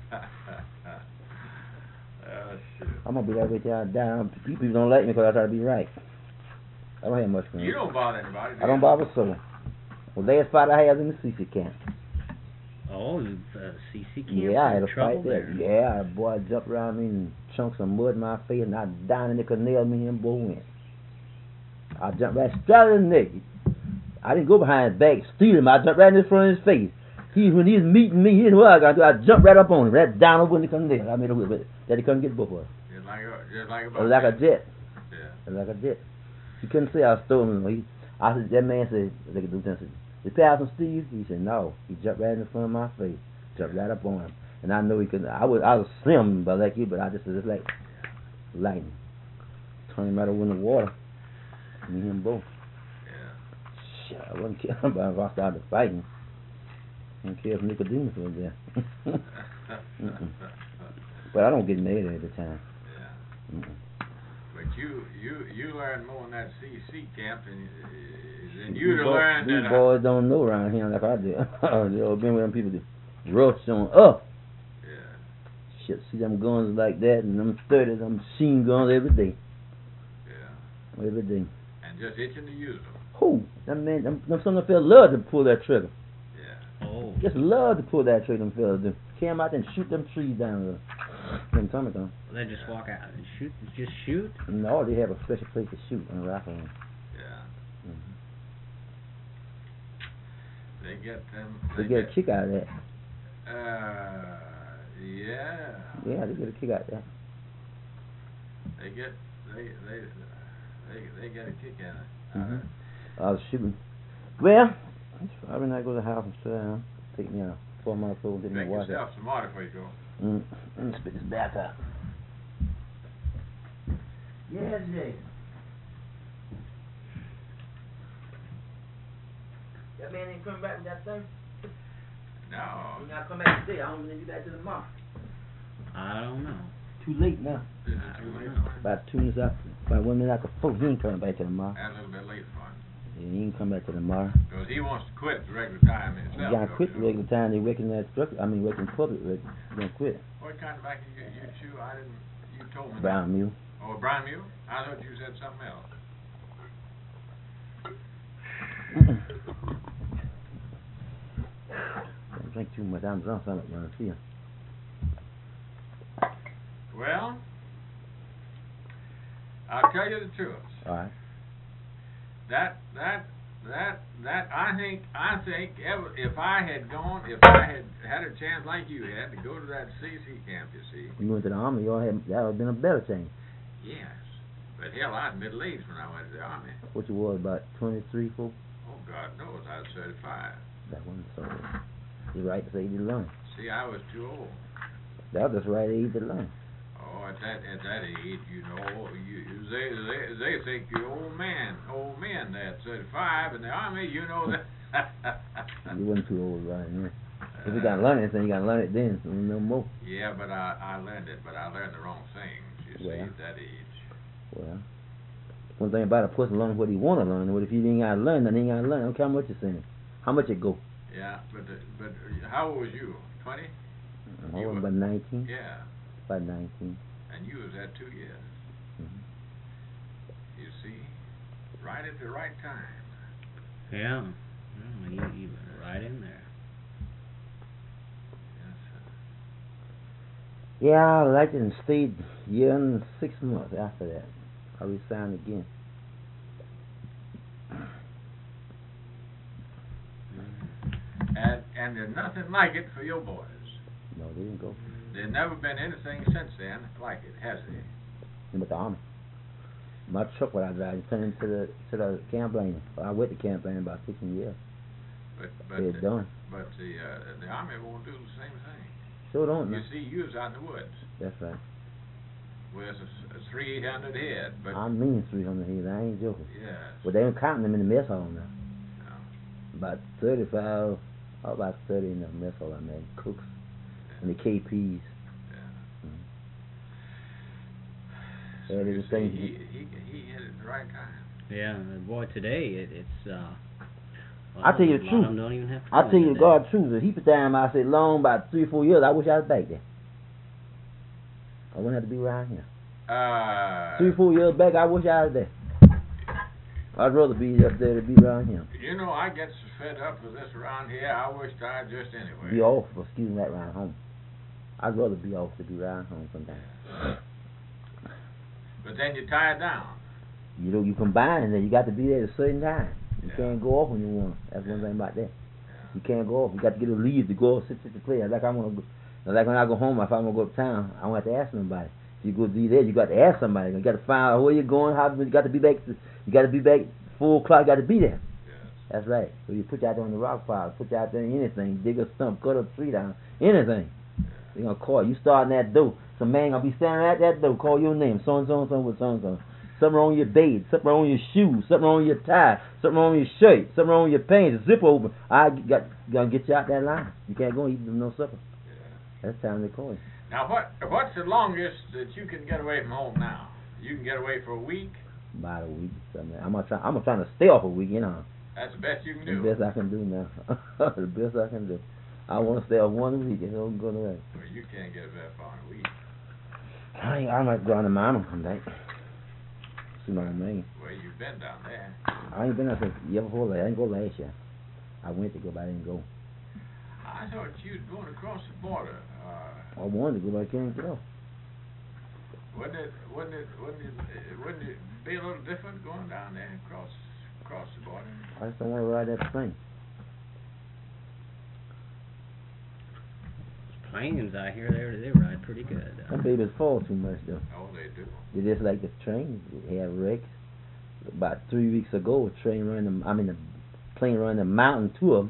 S1: Oh, shoot.
S2: I'm gonna be that way till I die. You people don't like me because I try to be right. I don't have much fun.
S1: You don't bother anybody. Do
S2: I don't
S1: you?
S2: bother so. Well, last fight I had was in the C C camp.
S3: Oh, uh, C C camp.
S2: Yeah, I had a
S3: trouble
S2: fight there. Yeah, boy, I jumped around me and chunked some mud in my face, and I down in the canal, me and boy went. I jumped right straight in the neck. I didn't go behind his back, steal him. I jumped right in front of his face. He, when he was meeting me, he didn't know what I got to do. I jumped right up on him, right down over in the canal. I made a whip, but that he couldn't get both of us.
S1: Just like a, just like a,
S2: It was like a jet.
S1: Yeah.
S2: It was like a jet. He couldn't say I stole him. He, I said, that man said, like a lieutenant said, "You pass him, Steve?" He said, "No." He jumped right in front of my face, jumped right up on him, and I know he couldn't. I was, I was slim, but like you, but I just was just like lightning. Turned him right over in the water. Me and him both.
S1: Yeah.
S2: Shit, I wouldn't care about if I started fighting. I don't care if Nicodemus was there. Mm-mm. But I don't get mad at the time.
S1: Yeah.
S2: Mm-mm.
S1: But you, you, you learned more in that C C camp than, uh, than
S2: These
S1: you'd have
S2: boy-
S1: learned.
S2: These
S1: That
S2: boys don't know around here like I do. They all been with them people that rush on up.
S1: Yeah.
S2: Shit, see them guns like that and them thirty, them machine guns every day.
S1: Yeah.
S2: Every day.
S1: And just itching to use them.
S2: Who? That man, them, them some of them fellas love to pull that trigger.
S1: Yeah.
S3: Oh.
S2: Just love to pull that trigger, them fellas do. Came out there and shoot them trees down there. Them summertime.
S3: They just walk out and shoot. Just shoot.
S2: No, they have a special place to shoot and rifle on.
S1: Yeah.
S2: Mm-hmm.
S1: They get them.
S2: They get a kick out of that.
S1: Uh, yeah.
S2: Yeah, they get a kick out of that.
S1: They get they they they they get a kick out of it.
S2: Mm-hmm. I was shooting. Well, I mean, I go to the house and sit down, take me out, four months old, get me a
S1: Make
S2: water.
S1: yourself some water before you go.
S2: Mm. Let me spit this back out. Yes, Jay. That man ain't coming back with that thing?
S1: No.
S2: He not come back today. I don't even be back to tomorrow.
S3: I don't know.
S2: Too late now.
S1: Is it too late for him?
S2: About two minutes after, about one minute after four, he ain't coming back to tomorrow.
S1: And a little bit late for him.
S2: Yeah, he ain't come back to tomorrow.
S1: Because he wants to quit the regular time
S2: He
S1: himself.
S2: gotta
S1: don't
S2: quit
S1: you?
S2: the regular time. They working that structure. I mean, working public. He gonna quit.
S1: What kind of back you you chew? I didn't. You told me.
S2: Brown mule.
S1: Oh, a brown mule? I thought you said something else.
S2: Don't drink too much. I'm drunk. I'm around here.
S1: Well, I'll tell you the truth.
S2: All right.
S1: That that that that I think I think ever, if I had gone, if I had had a chance like you had to go to that C C camp, you see.
S2: You went to the army. You all had that would have been a better thing.
S1: Yes. But hell, I was middle aged when I went to the army.
S2: What you was about twenty-three, four.
S1: Oh God knows, I was thirty-five.
S2: That wasn't so. You're right to say you learn.
S1: See, I was too old.
S2: That was the right age to learn.
S1: Oh, at that at that age, you know, you, you they they they think you're old man, old men. At thirty-five in the army, you know that.
S2: You wasn't too old right here. If you gotta learn anything, you gotta learn it then. So no more.
S1: Yeah, but I I learned it, but I learned the wrong things. You see,
S2: Yeah.
S1: at that age.
S2: Well, one thing about a person learning what he want to learn. What if you ain't gotta learn, then he ain't gotta learn. I don't care how much you're saying. How much it go?
S1: Yeah, but uh, but uh, how old was you? Twenty?
S2: I was about nineteen.
S1: Yeah.
S2: About nineteen.
S1: And you was at two years.
S2: Mm-hmm.
S1: You see, right at the right time.
S3: Yeah. Oh, you, you were right in there.
S1: Yes, sir.
S2: Yeah, I liked it and stayed a year and six months after that. I resigned again.
S1: And and there's nothing like it for your boys.
S2: No, they didn't go.
S1: There's never been anything since then like it, has there?
S2: With the army. My truck what I drive turned into the to the campaign. I went to campaign about fifteen years.
S1: But but
S2: They're
S1: the,
S2: done.
S1: but the uh, the army won't do the same thing.
S2: Sure don't.
S1: You
S2: No.
S1: see, you was out in the woods.
S2: That's right.
S1: Where it's a, a three hundred head, but
S2: I mean three hundred heads. I ain't joking.
S1: yes.
S2: But they don't count them in the mess hall now.
S1: No.
S2: About thirty-five, oh, about thirty in the mess hall. I mean cooks and the K Ps.
S1: Yeah.
S2: Mm-hmm.
S1: So
S2: Yeah,
S1: you
S2: there's a
S1: see,
S2: thing-
S1: he he he hit it at the right time.
S3: Yeah, and boy, today it, it's. Uh, well,
S2: I tell you the
S3: a lot
S2: truth.
S3: of them don't even have
S2: I tell you
S3: phones
S2: the God
S3: today.
S2: truth. If he put down, I said long about three or four years. I wish I was back there. I wouldn't have to be around here.
S1: Uh,
S2: Three, four years back, I wish I was there. I'd rather be up there than be around him.
S1: You know, I get so fed up with this around here. I wish I just anyway.
S2: Be off, excuse me, right around home. I'd rather be off to be around home sometimes.
S1: But then you tie it down.
S2: You know, you combine and then you got to be there at a certain time. You
S1: Yeah.
S2: can't go off when you want. That's one
S1: Yeah.
S2: thing about that.
S1: Yeah.
S2: You can't go off. You got to get a leave to go sit sit to play. Like I'm gonna go, like when I go home, if I'm gonna go uptown, I don't have to ask nobody. If you go be there, you got to ask somebody. You got to find out where you're going. How you got to be back. You got to be back four o'clock. You got to be there.
S1: Yes.
S2: That's right. So you put you out there on the rock pile, put you out there in anything, dig a stump, cut a tree down, anything. They're gonna call you. You starting that door. Some man gonna be standing at that door, call your name, so and so and so with so and so. Something wrong with your bed, something wrong with your shoes, something wrong with your tie, something wrong with your shirt, something wrong with your pants, the zipper open. I got gonna get you out that line. You can't go and eat no supper.
S1: Yeah.
S2: That's time to call you.
S1: Now, what what's the longest that you can get away from home now? You can get away for a week.
S2: About a week. Something. I'm gonna try. I'm gonna try to stay off a week. You know.
S1: That's the best you can
S2: The
S1: do.
S2: best I can do now. The best I can do. I want to stay off one week and don't go to that.
S1: Well, you can't get that far in a week.
S2: I I might go on the mountain come back. See what I mean.
S1: Well, you've been down there.
S2: I ain't been there since year before last. I didn't go last year. I went to go, but I didn't go.
S1: I thought you was going across the border. Uh,
S2: I wanted to go, but I can't go.
S1: wouldn't it wouldn't it wouldn't it uh, wouldn't it be a little different going down there across across the border?
S2: I just don't want to ride that plane.
S3: Planes out here, they they ride pretty good. Uh,
S2: Them babies fall too much though.
S1: Oh, they do.
S2: They just like the train. They have wrecks. About three weeks ago, a train ran the, I mean, the plane ran the mountain to them.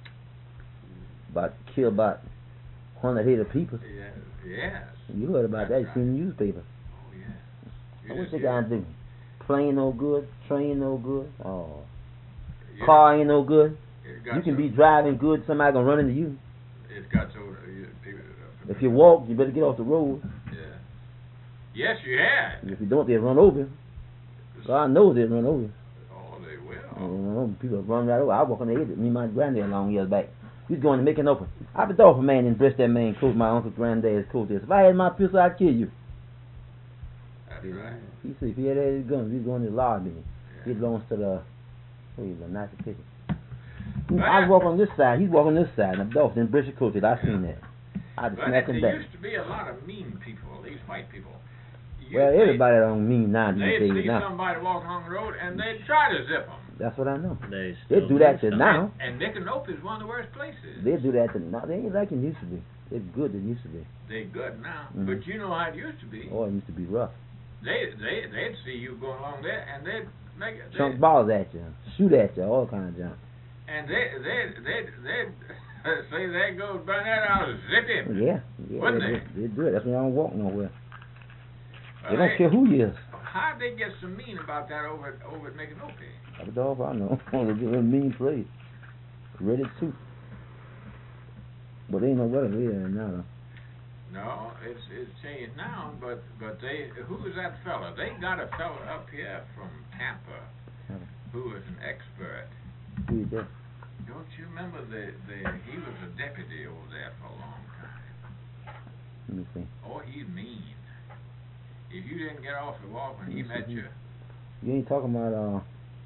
S2: About killed about hundred head of people.
S1: Yes. Yes.
S2: You heard about that?
S1: That's
S2: You seen the newspaper.
S1: Oh, yes. You
S2: What
S1: just
S2: they
S1: hear-
S2: gotta do? Plane no good, train no good. Oh,
S1: you-
S2: car ain't no good.
S1: it got
S2: You can
S1: so-
S2: be driving good, somebody gonna run into you.
S1: It's got so uh, you, people. Uh,
S2: If you walk, you better get off the road.
S1: Yeah. Yes, you had.
S2: If you don't, they'll run over you. God knows they'll run over you.
S1: Oh, they
S2: You
S1: will.
S2: know, people run right over. I walk on the edge. Me and my granddad long years back. He was going to make an open. I been off a man and dressed that man coat. My uncle granddad's coat. If I had my pistol, I'd kill you.
S1: That's right.
S2: He said if he had his gun, he's going to lobby. He
S1: Yeah.
S2: belongs to the. What is the Nazi ticket?
S1: But-
S2: I walk on this side. He's walking this side. And I'm off in British coat. I seen that. I'd
S1: But
S2: smack
S1: there
S2: him back.
S1: used to be a lot of mean people, these white people. You-
S2: Well,
S1: they-
S2: everybody don't mean now these
S1: They'd
S2: days
S1: see
S2: now.
S1: somebody walking along the road and they'd try to zip them.
S2: That's what I know.
S3: they
S2: They
S3: still
S2: do that to
S3: some.
S2: now.
S1: And Micanopy is one of the worst places.
S2: They do that to now. They ain't like it used to be. They're good than it used to be.
S1: They're good now,
S2: Mhm.
S1: but you know how it used to be.
S2: Oh, it used to be rough.
S1: They they they'd see you going along there and they'd make it.
S2: Chunk
S1: They'd,
S2: balls at you, shoot at you, all kind of junk.
S1: and they they they they say there goes Burnett, I'll zip him.
S2: Yeah, yeah.
S1: Wouldn't
S2: they, they? do it. That's why I don't walk nowhere.
S1: Well,
S2: They don't care who you is.
S1: How'd they get so mean about that over at, over at Micanopy?
S2: That's all I know. They're a mean place. Ready too. But they ain't no weather there now.
S1: No, it's it's changed now, but but they who's that fella? They got a fella up here from Tampa
S2: Tampa.
S1: who is an expert.
S2: Who is that?
S1: don't you remember the, the he was a deputy over there for a long time.
S2: Let me see.
S1: Oh, he's mean. If you didn't get off the walk when he met you.
S2: You ain't talking about, uh...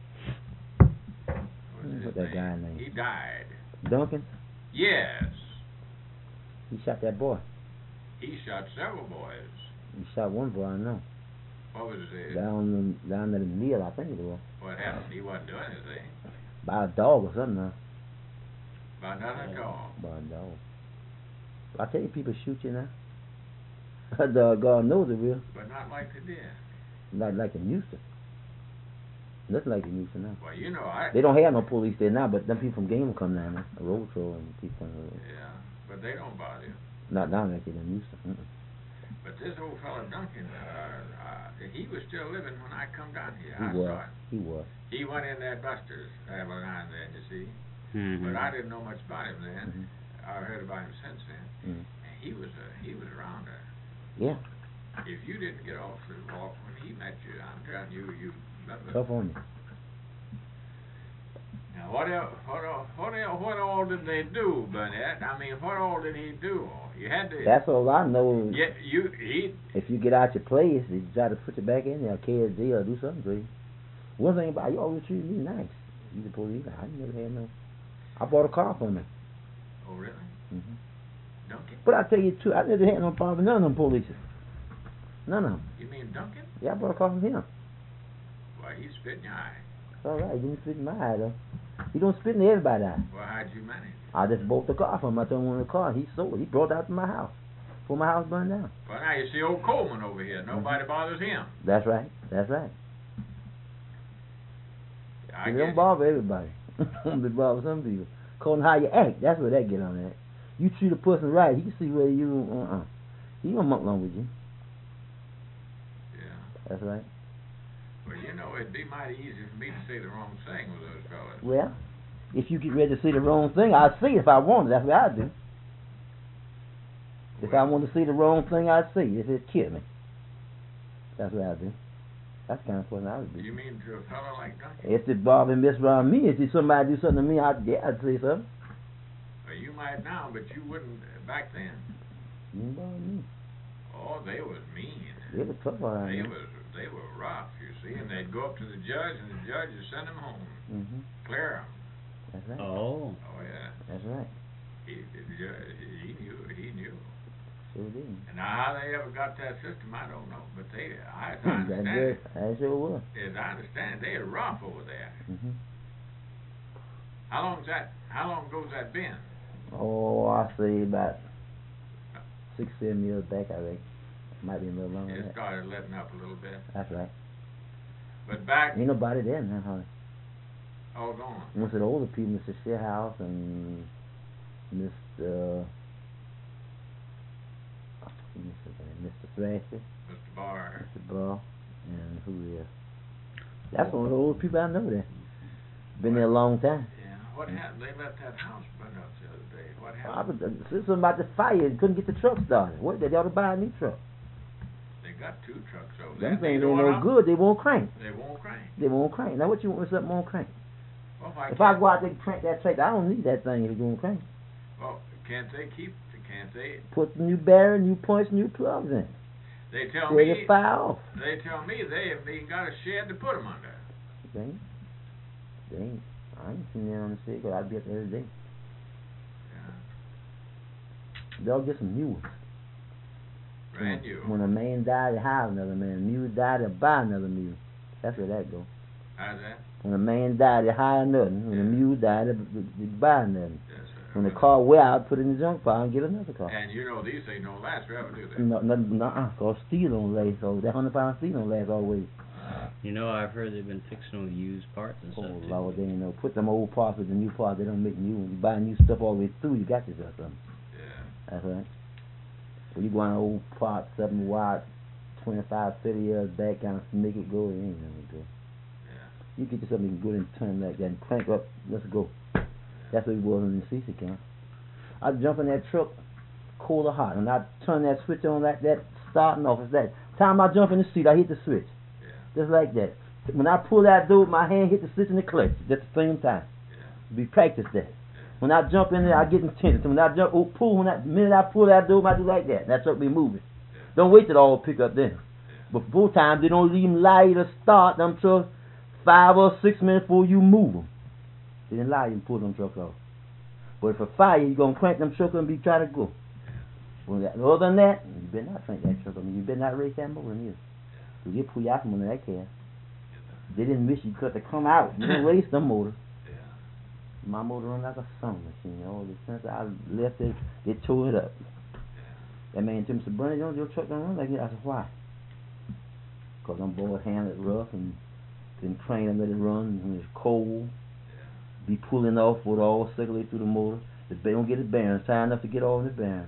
S1: What's
S2: What's
S1: his
S2: that guy's name?
S1: He died.
S2: Duncan?
S1: Yes.
S2: He shot that boy.
S1: He shot several boys.
S2: He shot one boy, I know.
S1: What was it?
S2: Down, down at the mill, I think it was.
S1: What happened? He wasn't doing anything.
S2: By a dog or something, huh?
S1: By nothing at all.
S2: By a dog. I tell you, people shoot you now. The God knows it will.
S1: But not like they did.
S2: Not like they used to. Nothing like they used to now.
S1: Well, you know, I...
S2: They don't have no police there now, but them people from Game will come down there. A road patrol and people from the...
S1: Yeah, but they don't bother you.
S2: Not down like they done used to. Mm-mm.
S1: But this old fella Duncan, uh, uh, he was still living when I come down here.
S2: He
S1: I
S2: was.
S1: saw him.
S2: He was.
S1: He went in that Buster's every now and then, you see.
S3: Mm-hmm.
S1: But I didn't know much about him then.
S2: Mm-hmm.
S1: I heard about him since then.
S2: Mm-hmm.
S1: And he was uh, he was around there.
S2: Yeah.
S1: If you didn't get off the walk when he met you, I'm telling you, you remember.
S2: Tough on you.
S1: Now, what else, what else, what else, what all did they do, Burnett? I mean, what all did he do? You had to...
S2: That's all I know.
S1: Yeah, you, he...
S2: If you get out your place, you try to put you back in there, K S D or do something to you. One thing about you, always treated me nice. You the police, I never had no... I bought a car from him.
S1: Oh, really?
S2: Mm-hmm.
S1: Duncan?
S2: But I tell you, too, I never had no problem with none of them police. None of them.
S1: You mean Duncan?
S2: Yeah, I bought a car from him.
S1: Why, he spit in your eye.
S2: All right, he didn't spit in my eye, though. He don't spit in everybody's eye.
S1: Well, how'd you manage?
S2: I just bought the car from him. I told him on the car. He sold it. He brought it out to my house. Before my house burned down.
S1: Well, now you see old Coleman over here. Nobody mm-hmm. bothers him.
S2: That's right. That's right.
S1: I
S2: It don't bother everybody. It bothers some people. According to how you act, that's where that get on that. You treat a person right, he can see whether you, uh-uh. He don't muck along with you.
S1: Yeah.
S2: That's right.
S1: Well, you know, it'd be mighty easy for me to say the wrong thing with those fellas.
S2: Well, if you get ready to see the wrong thing, I'd see it if I wanted. That's what I'd do. If
S1: well,
S2: I want to see the wrong thing, I'd see it. If it killed me. That's what I'd do. That's the kind of person I would be.
S1: You mean to a fellow like Duncan?
S2: If it bothered me around me, if somebody do something to me, I'd, yeah, I'd say something.
S1: Well, you might now, but you wouldn't back then.
S2: You didn't bother me.
S1: Oh, they was mean.
S2: They were tough around
S1: They
S2: me.
S1: was, they were rough, you see, and they'd go up to the judge, and the judge would send them home.
S2: Mm-hmm.
S1: Clear them.
S2: That's right.
S3: Oh.
S1: Oh, yeah.
S2: That's right.
S1: He, the judge, he knew, he knew.
S2: Sure did.
S1: And now how they ever got that system, I don't know. But they, I, as I
S2: That's
S1: understand
S2: good.
S1: it,
S2: That sure was.
S1: as I understand, they are rough over there.
S2: Mm-hmm.
S1: How long's that? How long ago's that been?
S2: Oh, I say about six, seven years back, I think. Might be a little longer than
S1: It
S2: that.
S1: started letting up a little bit.
S2: That's right.
S1: But back,
S2: Ain't nobody there now, honey.
S1: all gone.
S2: Most of the older people, Mister Shearhouse and Mister Mister Thrasher,
S1: Mister Barr.
S2: Mister Ball, and who else? That's one of the old people I know there. Been there a long time.
S1: Yeah. What happened? They let that house burn up the other day. What
S2: I
S1: happened?
S2: was uh, something about the fire. Couldn't get the truck started. What? They ought to buy a new truck.
S1: They got two trucks over there.
S2: Them things
S1: Neither
S2: ain't
S1: one
S2: no
S1: of 'em-
S2: good. They won't crank.
S1: They won't crank.
S2: They won't crank. Now what you want with something won't crank?
S1: Well, if I,
S2: If I
S1: can't-
S2: go out there and crank that tractor, I don't need that thing if it won't crank.
S1: well, can't they keep? Can't they?
S2: Put new bearing, new points, new plugs in.
S1: They tell
S2: Let
S1: me.
S2: it fire off.
S1: They tell me they haven't even got a shed to put them under.
S2: They ain't. They ain't. I ain't seen that on the city, but I'll be up there every day.
S1: Yeah.
S2: They'll get some new ones.
S1: Brand
S2: when,
S1: new.
S2: When a man died, they hire another man. Mule died, they buy another mule. That's where that goes.
S1: How's that?
S2: When a man died, they hire nothing. When a mule died, they, they, they buy nothing.
S1: Yes, sir.
S2: When the car wear out, put it in the junk pile and get another car.
S1: And you know these things don't last forever, do they?
S2: No, no, no, uh, cause steel don't last. So that hundred pound steel don't last always.
S3: You know, I've heard they've been fixing with used parts and
S2: Oh
S3: stuff too.
S2: Lord, they ain't know. Put them old parts with the new parts. They don't make new. When you buy new stuff all the way through, you got yourself something.
S1: Yeah.
S2: That's right. When you go on old parts, seven watt, twenty-five, thirty years back, kind of make it go. It ain't nothing good.
S1: Yeah.
S2: You get you something good and turn like that and crank up. Let's go. That's what it was in the C C camp. I jump in that truck, cold or hot, and I turn that switch on like that, starting off. It's that time I jump in the seat, I hit the switch.
S1: Yeah.
S2: Just like that. When I pull that door, my hand hit the switch and the clutch at the same time.
S1: Yeah.
S2: We practice that. When I jump in there, I get intense. When I jump, oh, pull, when I, the minute I pull that door, I do like that. That's what we moving. Don't wait till all pick up then. But full time, they don't even allow you to start them trucks five or six minutes before you move them. They didn't allow you to pull them trucks off. But if a fire, you're going to crank them trucks and be trying to go. Well, that, other than that, you better not crank that truck. I mean, you better not race that motor in here. Because you pull you out from under that car. They didn't miss you because they come out. You didn't race them motor. My motor run like a sewing machine. All the since I left it, they tore it up. That man told me, said, Bernie, don't your truck don't run like that. I said, why? Because I'm board handled rough and didn't train them, let it run when it's cold. Be pulling off with all circulate through the motor. The they don't get it bearings, high enough to get all in the bearings.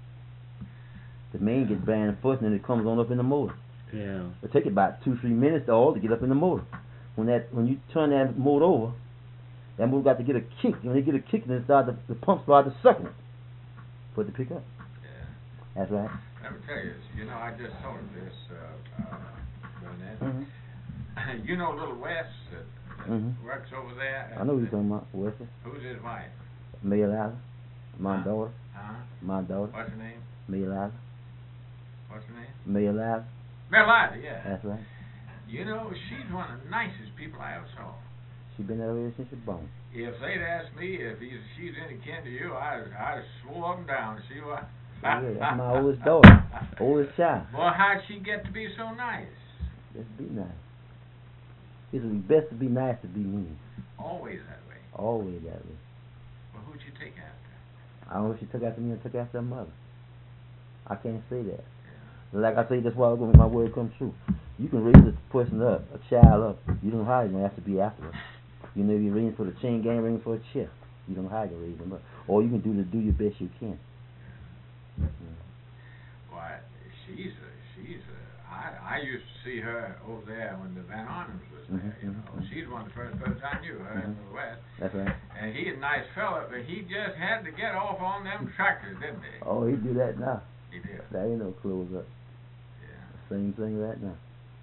S2: The main gets bearing first and then it comes on up in the motor.
S4: Yeah.
S2: It take about two, three minutes to all to get up in the motor. When that when you turn that motor over, that motor got to get a kick. When they get a kick, then start the, the pump start to suck it for it to pick up.
S1: Yeah.
S2: That's right.
S1: Let me tell you, you know, I just told him this, uh, uh, Burnett.
S2: Mm-hmm.
S1: You know Little Wes that, that
S2: Mm-hmm.
S1: works over there?
S2: I know you're talking about Wesley.
S1: Who's his wife?
S2: May Eliza. My
S1: Huh?
S2: daughter.
S1: Huh?
S2: My daughter.
S1: What's her name?
S2: May Eliza.
S1: What's her name?
S2: May Eliza.
S1: Melissa, yeah.
S2: That's right.
S1: You know, she's one of the nicest people I ever saw.
S2: She been that way since she was born.
S1: If they'd asked me if he's, she's any kin to you, I'd, I'd swore up and down. See what?
S2: Yeah, that's my oldest daughter. Oldest child.
S1: Well, how'd she get to be so nice?
S2: Just be nice. It's best to be nice to be mean.
S1: Always that way.
S2: Always that way.
S1: Well, who'd you take after?
S2: I don't know if she took after me or took after her mother. I can't say that.
S1: Yeah.
S2: Like I say, that's why my word comes true. You can raise a person up, a child up. You don't know how you're going to have to be after her. You know, you're raising for the chain gang, raising for a chair. You don't know how to raise them up. All you can do is do your best you can.
S1: Yeah. Mm. Why, she's a, she's a, I, I used to see her over there when the Van Arnhems was there, mm-hmm, you know. Mm-hmm. She's one of the first persons I knew, her mm-hmm. in the West.
S2: That's right.
S1: And he's a nice fella, but he just had to get off on them tractors, didn't he?
S2: Oh, he do that now.
S1: He did.
S2: That ain't no close up.
S1: Yeah.
S2: Same thing right now.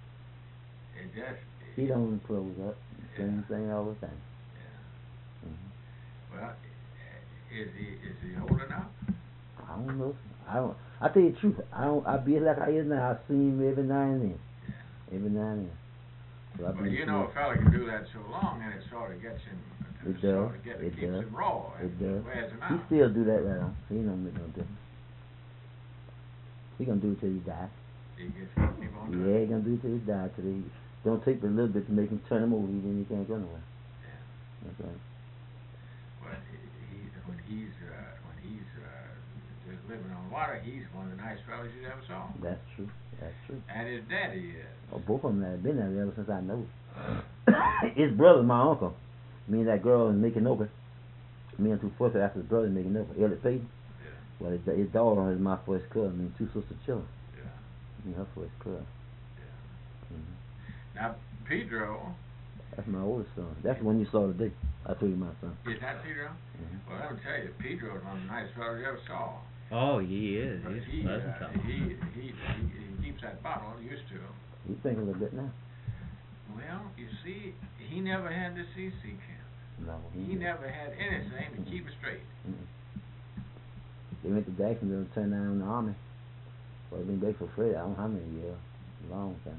S1: It just...
S2: He don't close up. Same
S1: yeah.
S2: thing all the time.
S1: Yeah.
S2: Mm-hmm.
S1: Well, is he is he holding up?
S2: I don't know. I don't. I tell you the truth. I don't. I be like I is now. I see him every now and then.
S1: Yeah.
S2: Every now and then. So
S1: well, you know, a fella can do that so long, and it sort of gets him.
S2: It does.
S1: Sort of get, it,
S2: it
S1: keeps
S2: does.
S1: him raw.
S2: It does.
S1: Wears him
S2: He
S1: out.
S2: still do that right on. He don't make no difference. He gonna do it till he die.
S1: He gets keep on doing
S2: Yeah, he gonna do it till he die. Till he don't take but a little bit to make him turn him over. Then he can't go nowhere.
S1: Yeah.
S2: That's right.
S1: Well, he, he when he's uh, when he's uh, just living on water, he's one of the nice fellas you ever saw.
S2: That's true. That's true.
S1: And his daddy is.
S2: Oh, both of them have been there ever since I know. His brother, my uncle. Me and that girl in Making Open. Me and two first after his brother Making Open. Elliot Payton.
S1: Yeah.
S2: Well, his, his daughter is my first cousin. I mean, two sister children.
S1: Yeah.
S2: Me her first cousin.
S1: Yeah.
S2: Mm-hmm.
S1: Now, Pedro.
S2: That's my oldest son. That's the one you saw today. I told you my son.
S1: Is that Pedro?
S2: Mm-hmm.
S1: Well, let me tell you, Pedro is one of the nice fellas you ever saw.
S4: Oh, he is.
S1: But
S4: He's
S1: he,
S4: pleasant
S1: uh,
S4: fellow.
S1: he, he, he, he keeps that bottle, used to.
S2: He's thinking a little bit now.
S1: Well, you see, he never had the C C camp.
S2: No,
S1: He never had anything to keep it straight.
S2: Mm-hmm. They went to Jacksonville and turned down in the army. Well, they've been back for free. I don't know how many years. A long time.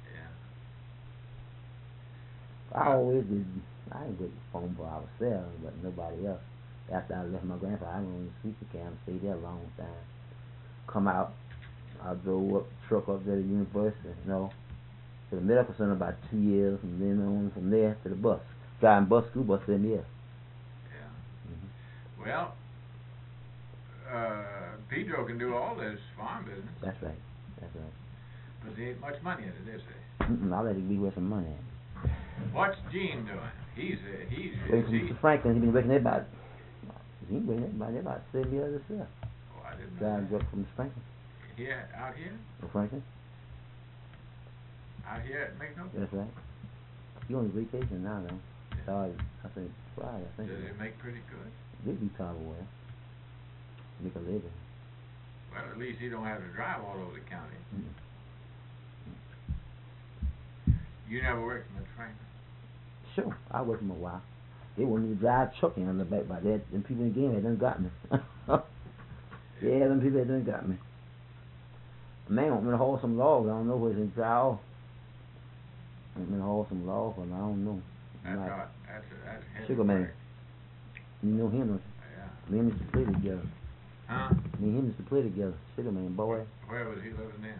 S1: Yeah.
S2: I always did. I didn't get the phone for ourselves, but nobody else. After I left my grandfather, I went on the C C camp, stayed there a long time. Come out, I drove up, truck up there to the university, you know, to the medical center about two years, and then on from there to the bus. Driving bus, school bus, seven years.
S1: Yeah.
S2: Mm-hmm.
S1: Well, uh, Pedro can do all this farm business.
S2: That's right. That's right.
S1: But there ain't much money in it, is there?
S2: Mm-mm, I'll let it be with some money.
S1: What's Gene doing? He's uh, he's
S2: Wait
S1: is
S2: for
S1: he?
S2: Mister Franklin, he's been working there about, he's been working there about seven years himself.
S1: Oh, I didn't know.
S2: Driving
S1: that.
S2: up from Mister Franklin.
S1: Here, out here,
S2: For Franklin?
S1: out here at McNoble.
S2: That's right. He on his vacation now, though. Started, I think, Friday, I think.
S1: Does it make pretty good?
S2: They do kind of well. Make a living.
S1: Well, at least he don't have to drive all over the county.
S2: Mm-hmm.
S1: You never worked for Mister Franklin?
S2: Sure, I worked for him a while. They wouldn't even drive a truck in on the back by that. Them people in the game had done got me. Yeah, them people had done got me. A man want me to haul some logs. I don't know where it's in dry. Want me to haul some logs, but I don't know.
S1: That's
S2: Like,
S1: not, that's, that's heavy
S2: Sugar Man.
S1: work.
S2: You know him, don't
S1: Yeah.
S2: you? Me and him used to play together.
S1: Huh?
S2: Me and him used to play together. Sugar Man, boy.
S1: Where was he living then?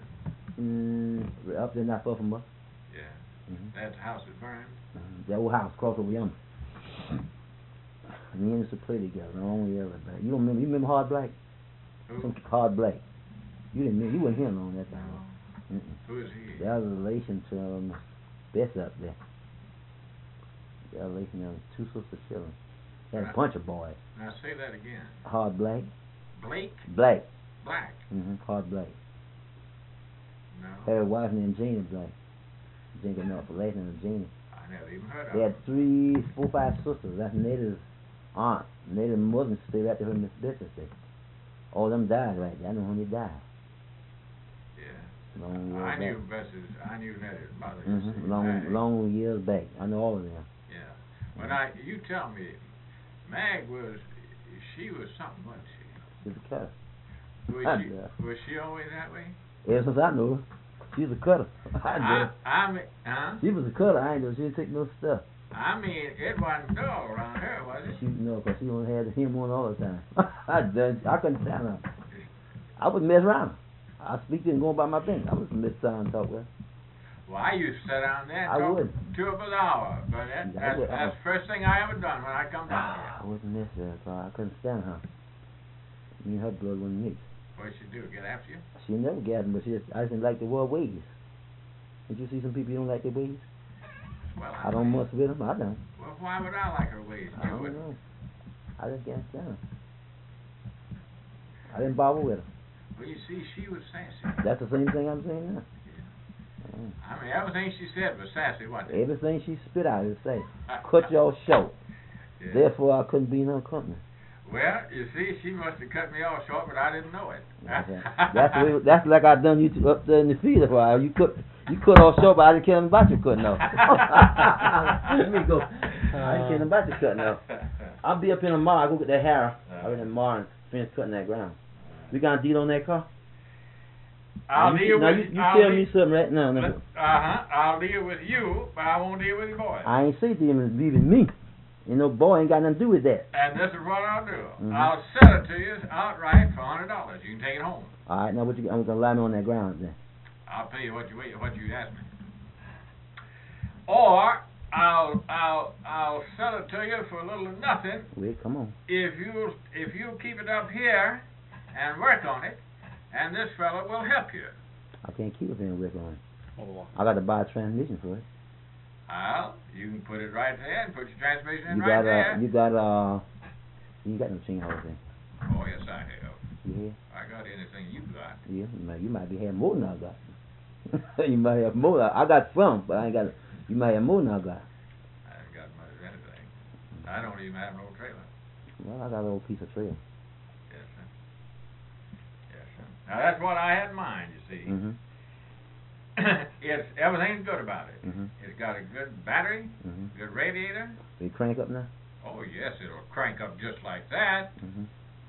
S2: Mm, up there, not far from us.
S1: Yeah.
S2: Mm-hmm.
S1: That house is burned?
S2: Uh, that old house across over yonder. Me and him used to play together. I don't remember back. You don't remember? You remember Hard Black?
S1: Who?
S2: Some Hard Black. You didn't. Remember, you weren't here long that time.
S1: No.
S2: Mm-mm.
S1: Who is he?
S2: That was a relation to um, Bess up there. That was a relation to two sisters children. Had a
S1: Right.
S2: bunch of boys.
S1: Now say that again.
S2: Hard Black.
S1: Blake?
S2: Black.
S1: Black?
S2: Mm-hmm. Hard Black.
S1: No.
S2: Had a wife named Janie Black. Janie got no last name was Janie.
S1: I never even heard
S2: They
S1: of
S2: had
S1: him.
S2: three, four, five sisters. That's Native's aunt. Native Muslim stayed right there in Miss Bishop's day. All of them died right there. I know when they died.
S1: Yeah.
S2: Long years
S1: I
S2: back.
S1: knew Bess's, I knew that his mother.
S2: Mm-hmm. Long, long years back. I know all of them.
S1: Yeah. Well, now, you tell me, Mag was, she was something, wasn't she?
S2: She's a cutter.
S1: Was
S2: I
S1: she,
S2: know.
S1: was she always that way?
S2: Ever since I knew her, she was a cutter. I knew her.
S1: I, I mean, huh?
S2: She was a cutter. I ain't know she didn't take no stuff.
S1: I mean, it wasn't dull around her, was it?
S2: She, no, because she only had him on all the time. I, done, I couldn't stand her. I would mess around. I speak to her and go about my business. I wouldn't miss time and talk with her.
S1: Well, I used to sit down there and
S2: I
S1: talk
S2: would.
S1: to her for an hour, but that,
S2: Yeah, I
S1: that's,
S2: would- I
S1: that's the first thing I ever done when I come down
S2: I
S1: here.
S2: wouldn't miss her, so I couldn't stand her. Me and her blood wouldn't mix.
S1: What she do, get after you?
S2: She never got me, but she just, I just didn't like the word ways. Did you see some people you don't like their ways?
S1: Well,
S2: I don't mess with them. I don't.
S1: Well, why would I like her ways?
S2: I
S1: You
S2: don't
S1: wouldn't.
S2: know. I just can't stand her. I didn't bother with her.
S1: Well, you see, she was sassy.
S2: That's the same thing I'm saying now.
S1: Yeah.
S2: Mm.
S1: I mean, everything she said was sassy, wasn't it?
S2: Everything she spit out is say, cut y'all short.
S1: Yeah.
S2: Therefore, I couldn't be in her company.
S1: Well, you see, she must have cut me off short, but I didn't know it.
S2: That's, that's, the way, that's like I done you to, up there in the field for a while. You cut, you cut off short, but I didn't care nothing about you cutting off. Let me go. I didn't care nothing about you cutting off. I'll be up in the mall. I go get that hair. I'll be in the mall and finish cutting that ground. We got a deal on that car?
S1: I'll
S2: now,
S1: deal
S2: you, now
S1: with
S2: you, you
S1: I'll
S2: tell
S1: deal,
S2: me something right now. now.
S1: Uh huh. I'll deal with you, but I won't deal with your boys.
S2: I ain't say to him leaving me. You know, boy ain't got nothing to do with that.
S1: And this is what I'll do.
S2: Mm-hmm.
S1: I'll sell it to you outright for a hundred dollars. You can take it home.
S2: All right, now what you? I'm gonna lie me on that ground then.
S1: I'll pay you what you what you ask me. Or I'll I'll I'll sell it to you for a little of nothing
S2: Wait, come on.
S1: if you if you keep it up here and work on it, and this fellow will help you.
S2: I can't keep it there and work on it. I got to buy a transmission for it.
S1: Well, you can put it right there and put your transmission in
S2: You
S1: right
S2: got
S1: there.
S2: uh, you got uh, you got no chain hose in.
S1: Oh yes, I have.
S2: You hear?
S1: I got anything you got.
S2: Yeah, you might, you might be having more than I got. You might have more. I got some, but I ain't got. You might have more than I got.
S1: I haven't got much of anything. I don't even have no trailer.
S2: Well, I got a little piece of trail.
S1: Yes, sir. Yes, sir. Now that's what I had in mind. You see,
S2: Mhm.
S1: it's everything's good about it.
S2: Mhm.
S1: It's got a good battery,
S2: Mhm.
S1: good radiator.
S2: So you crank up now.
S1: Oh yes, it'll crank up just like that.
S2: Mhm.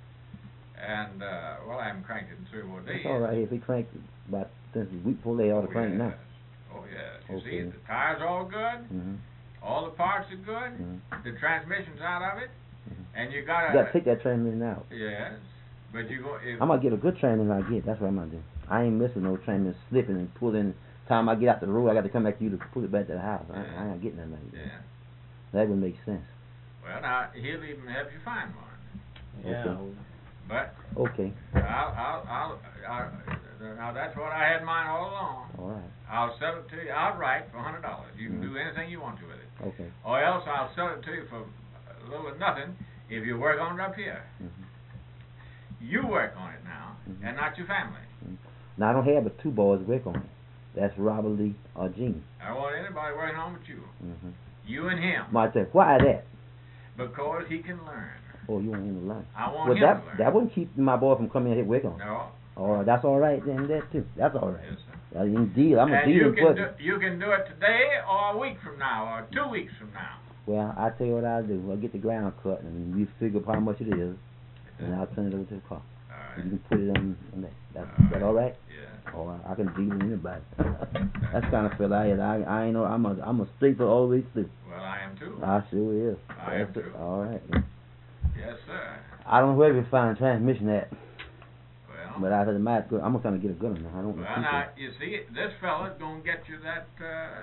S1: And uh, well, I haven't cranked it in three or four days.
S2: It's all right. If he cranked it about since the week before, they ought to
S1: Oh,
S2: crank
S1: yes.
S2: now.
S1: Oh yes. You
S2: Okay.
S1: see, the tires all good.
S2: Mhm.
S1: All the parts are good.
S2: Mhm.
S1: The transmission's out of it,
S2: Mhm.
S1: and you
S2: You
S1: gotta.
S2: got to take that transmission out.
S1: Yes, but you go. If,
S2: I'm gonna get a good transmission. I get. That's what I'm gonna do. I ain't missing no transmission slipping and pulling. Time I get out the road, I got to come back to you to pull it back to the house. I, I ain't getting nothing like that.
S1: yeah.
S2: That would make sense.
S1: Well, now he'll even help you find one.
S3: Yeah.
S2: Okay.
S1: But
S2: Okay.
S1: I'll, I'll, I'll, I'll, now that's what I had in mind all along.
S2: All right.
S1: I'll sell it to you outright for a hundred dollars. You can
S2: Mhm.
S1: do anything you want to with it,
S2: Okay.
S1: or else I'll sell it to you for a little of nothing if you work on it up here.
S2: Mhm.
S1: You work on it now,
S2: Mhm.
S1: and not your family.
S2: Now I don't have but two boys work on it. That's Robert Lee or Gene.
S1: I don't want anybody working on it but you.
S2: Mm-hmm.
S1: You and him,
S2: Might say, why that?
S1: because he can learn.
S2: Oh, you want him to learn?
S1: I want
S2: Well,
S1: him
S2: that
S1: to learn.
S2: that wouldn't keep my boy from coming in here work on it.
S1: No.
S2: Oh, that's all right then. That too. That's all right.
S1: Yes, sir.
S2: Uh, indeed, I'm a
S1: and you
S2: deal
S1: can
S2: for
S1: do,
S2: it.
S1: you can do it today or a week from now or two weeks from now.
S2: Well, I'll tell you what I'll do. I'll get the ground cut, and you figure up how much it is, and I'll turn it over to the car.
S1: All right.
S2: You can put it on, on that. That's,
S1: All
S2: that all right?
S1: Yeah.
S2: Oh, I, I can deal with anybody. That's kind of fella I is. I, I ain't know. I'm a, I'm a sleeper all the way through.
S1: Well, I am too.
S2: I sure is.
S1: I am
S2: That's
S1: too.
S2: it. All right.
S1: Yes, sir.
S2: I don't know where we find transmission at,
S1: Well.
S2: but I said, might good. I'm gonna get a good one. I don't know.
S1: Well, now you see, this fella's gonna get you that. Uh,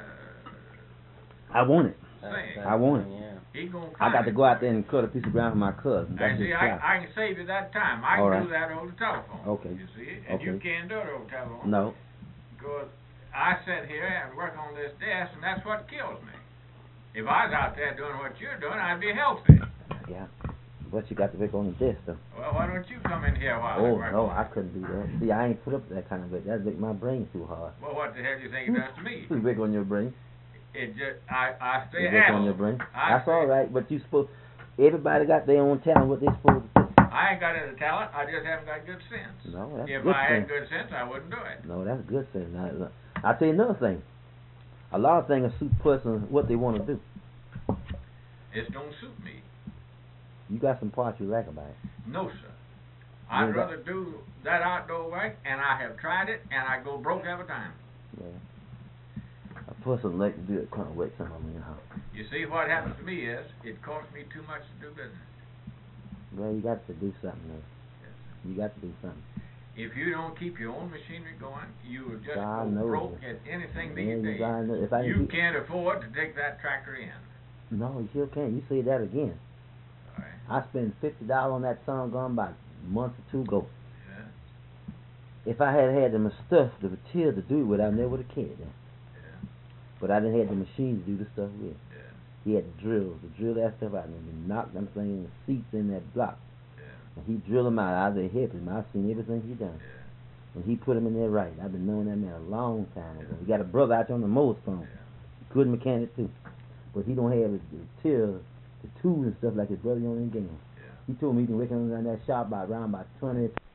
S2: I want it.
S1: thing.
S2: I want it.
S3: Yeah.
S1: He gonna.
S2: I got
S1: find
S2: to
S1: it
S2: go out
S1: for
S2: there
S1: you.
S2: and cut a piece of ground for my cousin. That's
S1: And
S2: his
S1: see,
S2: job.
S1: I, I can save you that time. I
S2: All
S1: can
S2: right.
S1: do that over the telephone.
S2: Okay.
S1: You see, and
S2: Okay.
S1: you can't do it over the telephone.
S2: No.
S1: Because I sit here and work on this desk, and that's what kills me. If I was out there doing what you're doing, I'd be healthy.
S2: Yeah. But you got to work on the desk though.
S1: Well, why don't you come in here while
S2: Oh
S1: I work?
S2: no,
S1: on
S2: I
S1: it?
S2: couldn't do that. See, I ain't put up that kind of work. That'd make my brain too hard.
S1: Well, what the hell do you think it does to me?
S2: Too big on your brain.
S1: It just, I, I stay
S2: Too big on
S1: idle.
S2: your brain.
S1: I
S2: That's
S1: stay-
S2: all right. But you supposed. Everybody got their own talent. What they supposed to do.
S1: I ain't got any talent. I just haven't got good sense.
S2: No, that's
S1: If
S2: good
S1: I had
S2: sense.
S1: good sense, I wouldn't do it.
S2: No, that's good sense. Now, look, I'll tell you another thing. A lot of things suit person what they want to do.
S1: It don't suit me.
S2: You got some parts you like about it.
S1: No, sir.
S2: You
S1: I'd
S2: ain't got-
S1: rather do that outdoor work, and I have tried it, and I go broke every time.
S2: Yeah. A person like to do it kind of work some of them, you know.
S1: You see, what happens to me is, it costs me too much to do business.
S2: Well, you got to do something. Though.
S1: Yes, sir.
S2: You got to do something.
S1: If you don't keep your own machinery going, you will just
S2: God
S1: go
S2: knows
S1: broke
S2: it.
S1: at anything
S2: Yeah,
S1: these
S2: you
S1: days.
S2: gotta know- if I
S1: You
S2: didn't do-
S1: can't afford to take that tractor in.
S2: No, you sure can't. You say that again.
S1: All right.
S2: I spent fifty dollars on that song gone by a month or two ago.
S1: Yeah.
S2: If I had had the stuff, the material to do it with, I never would have carried that.
S1: Yeah.
S2: But I didn't have the machine to do the stuff with.
S1: Yeah.
S2: He had the drills to drill that stuff out and then knock them things, the seats in that block.
S1: Yeah.
S2: And he drilled them out. I was there helping him. I've seen everything he done.
S1: Yeah.
S2: And he put them in there right. I've been knowing that man a long time ago. He got a brother out there on the mower phone.
S1: Yeah.
S2: Good mechanic too. But he don't have the material, the tools and stuff like his brother on the game.
S1: Yeah.
S2: He told me he been working on that shop by around about twenty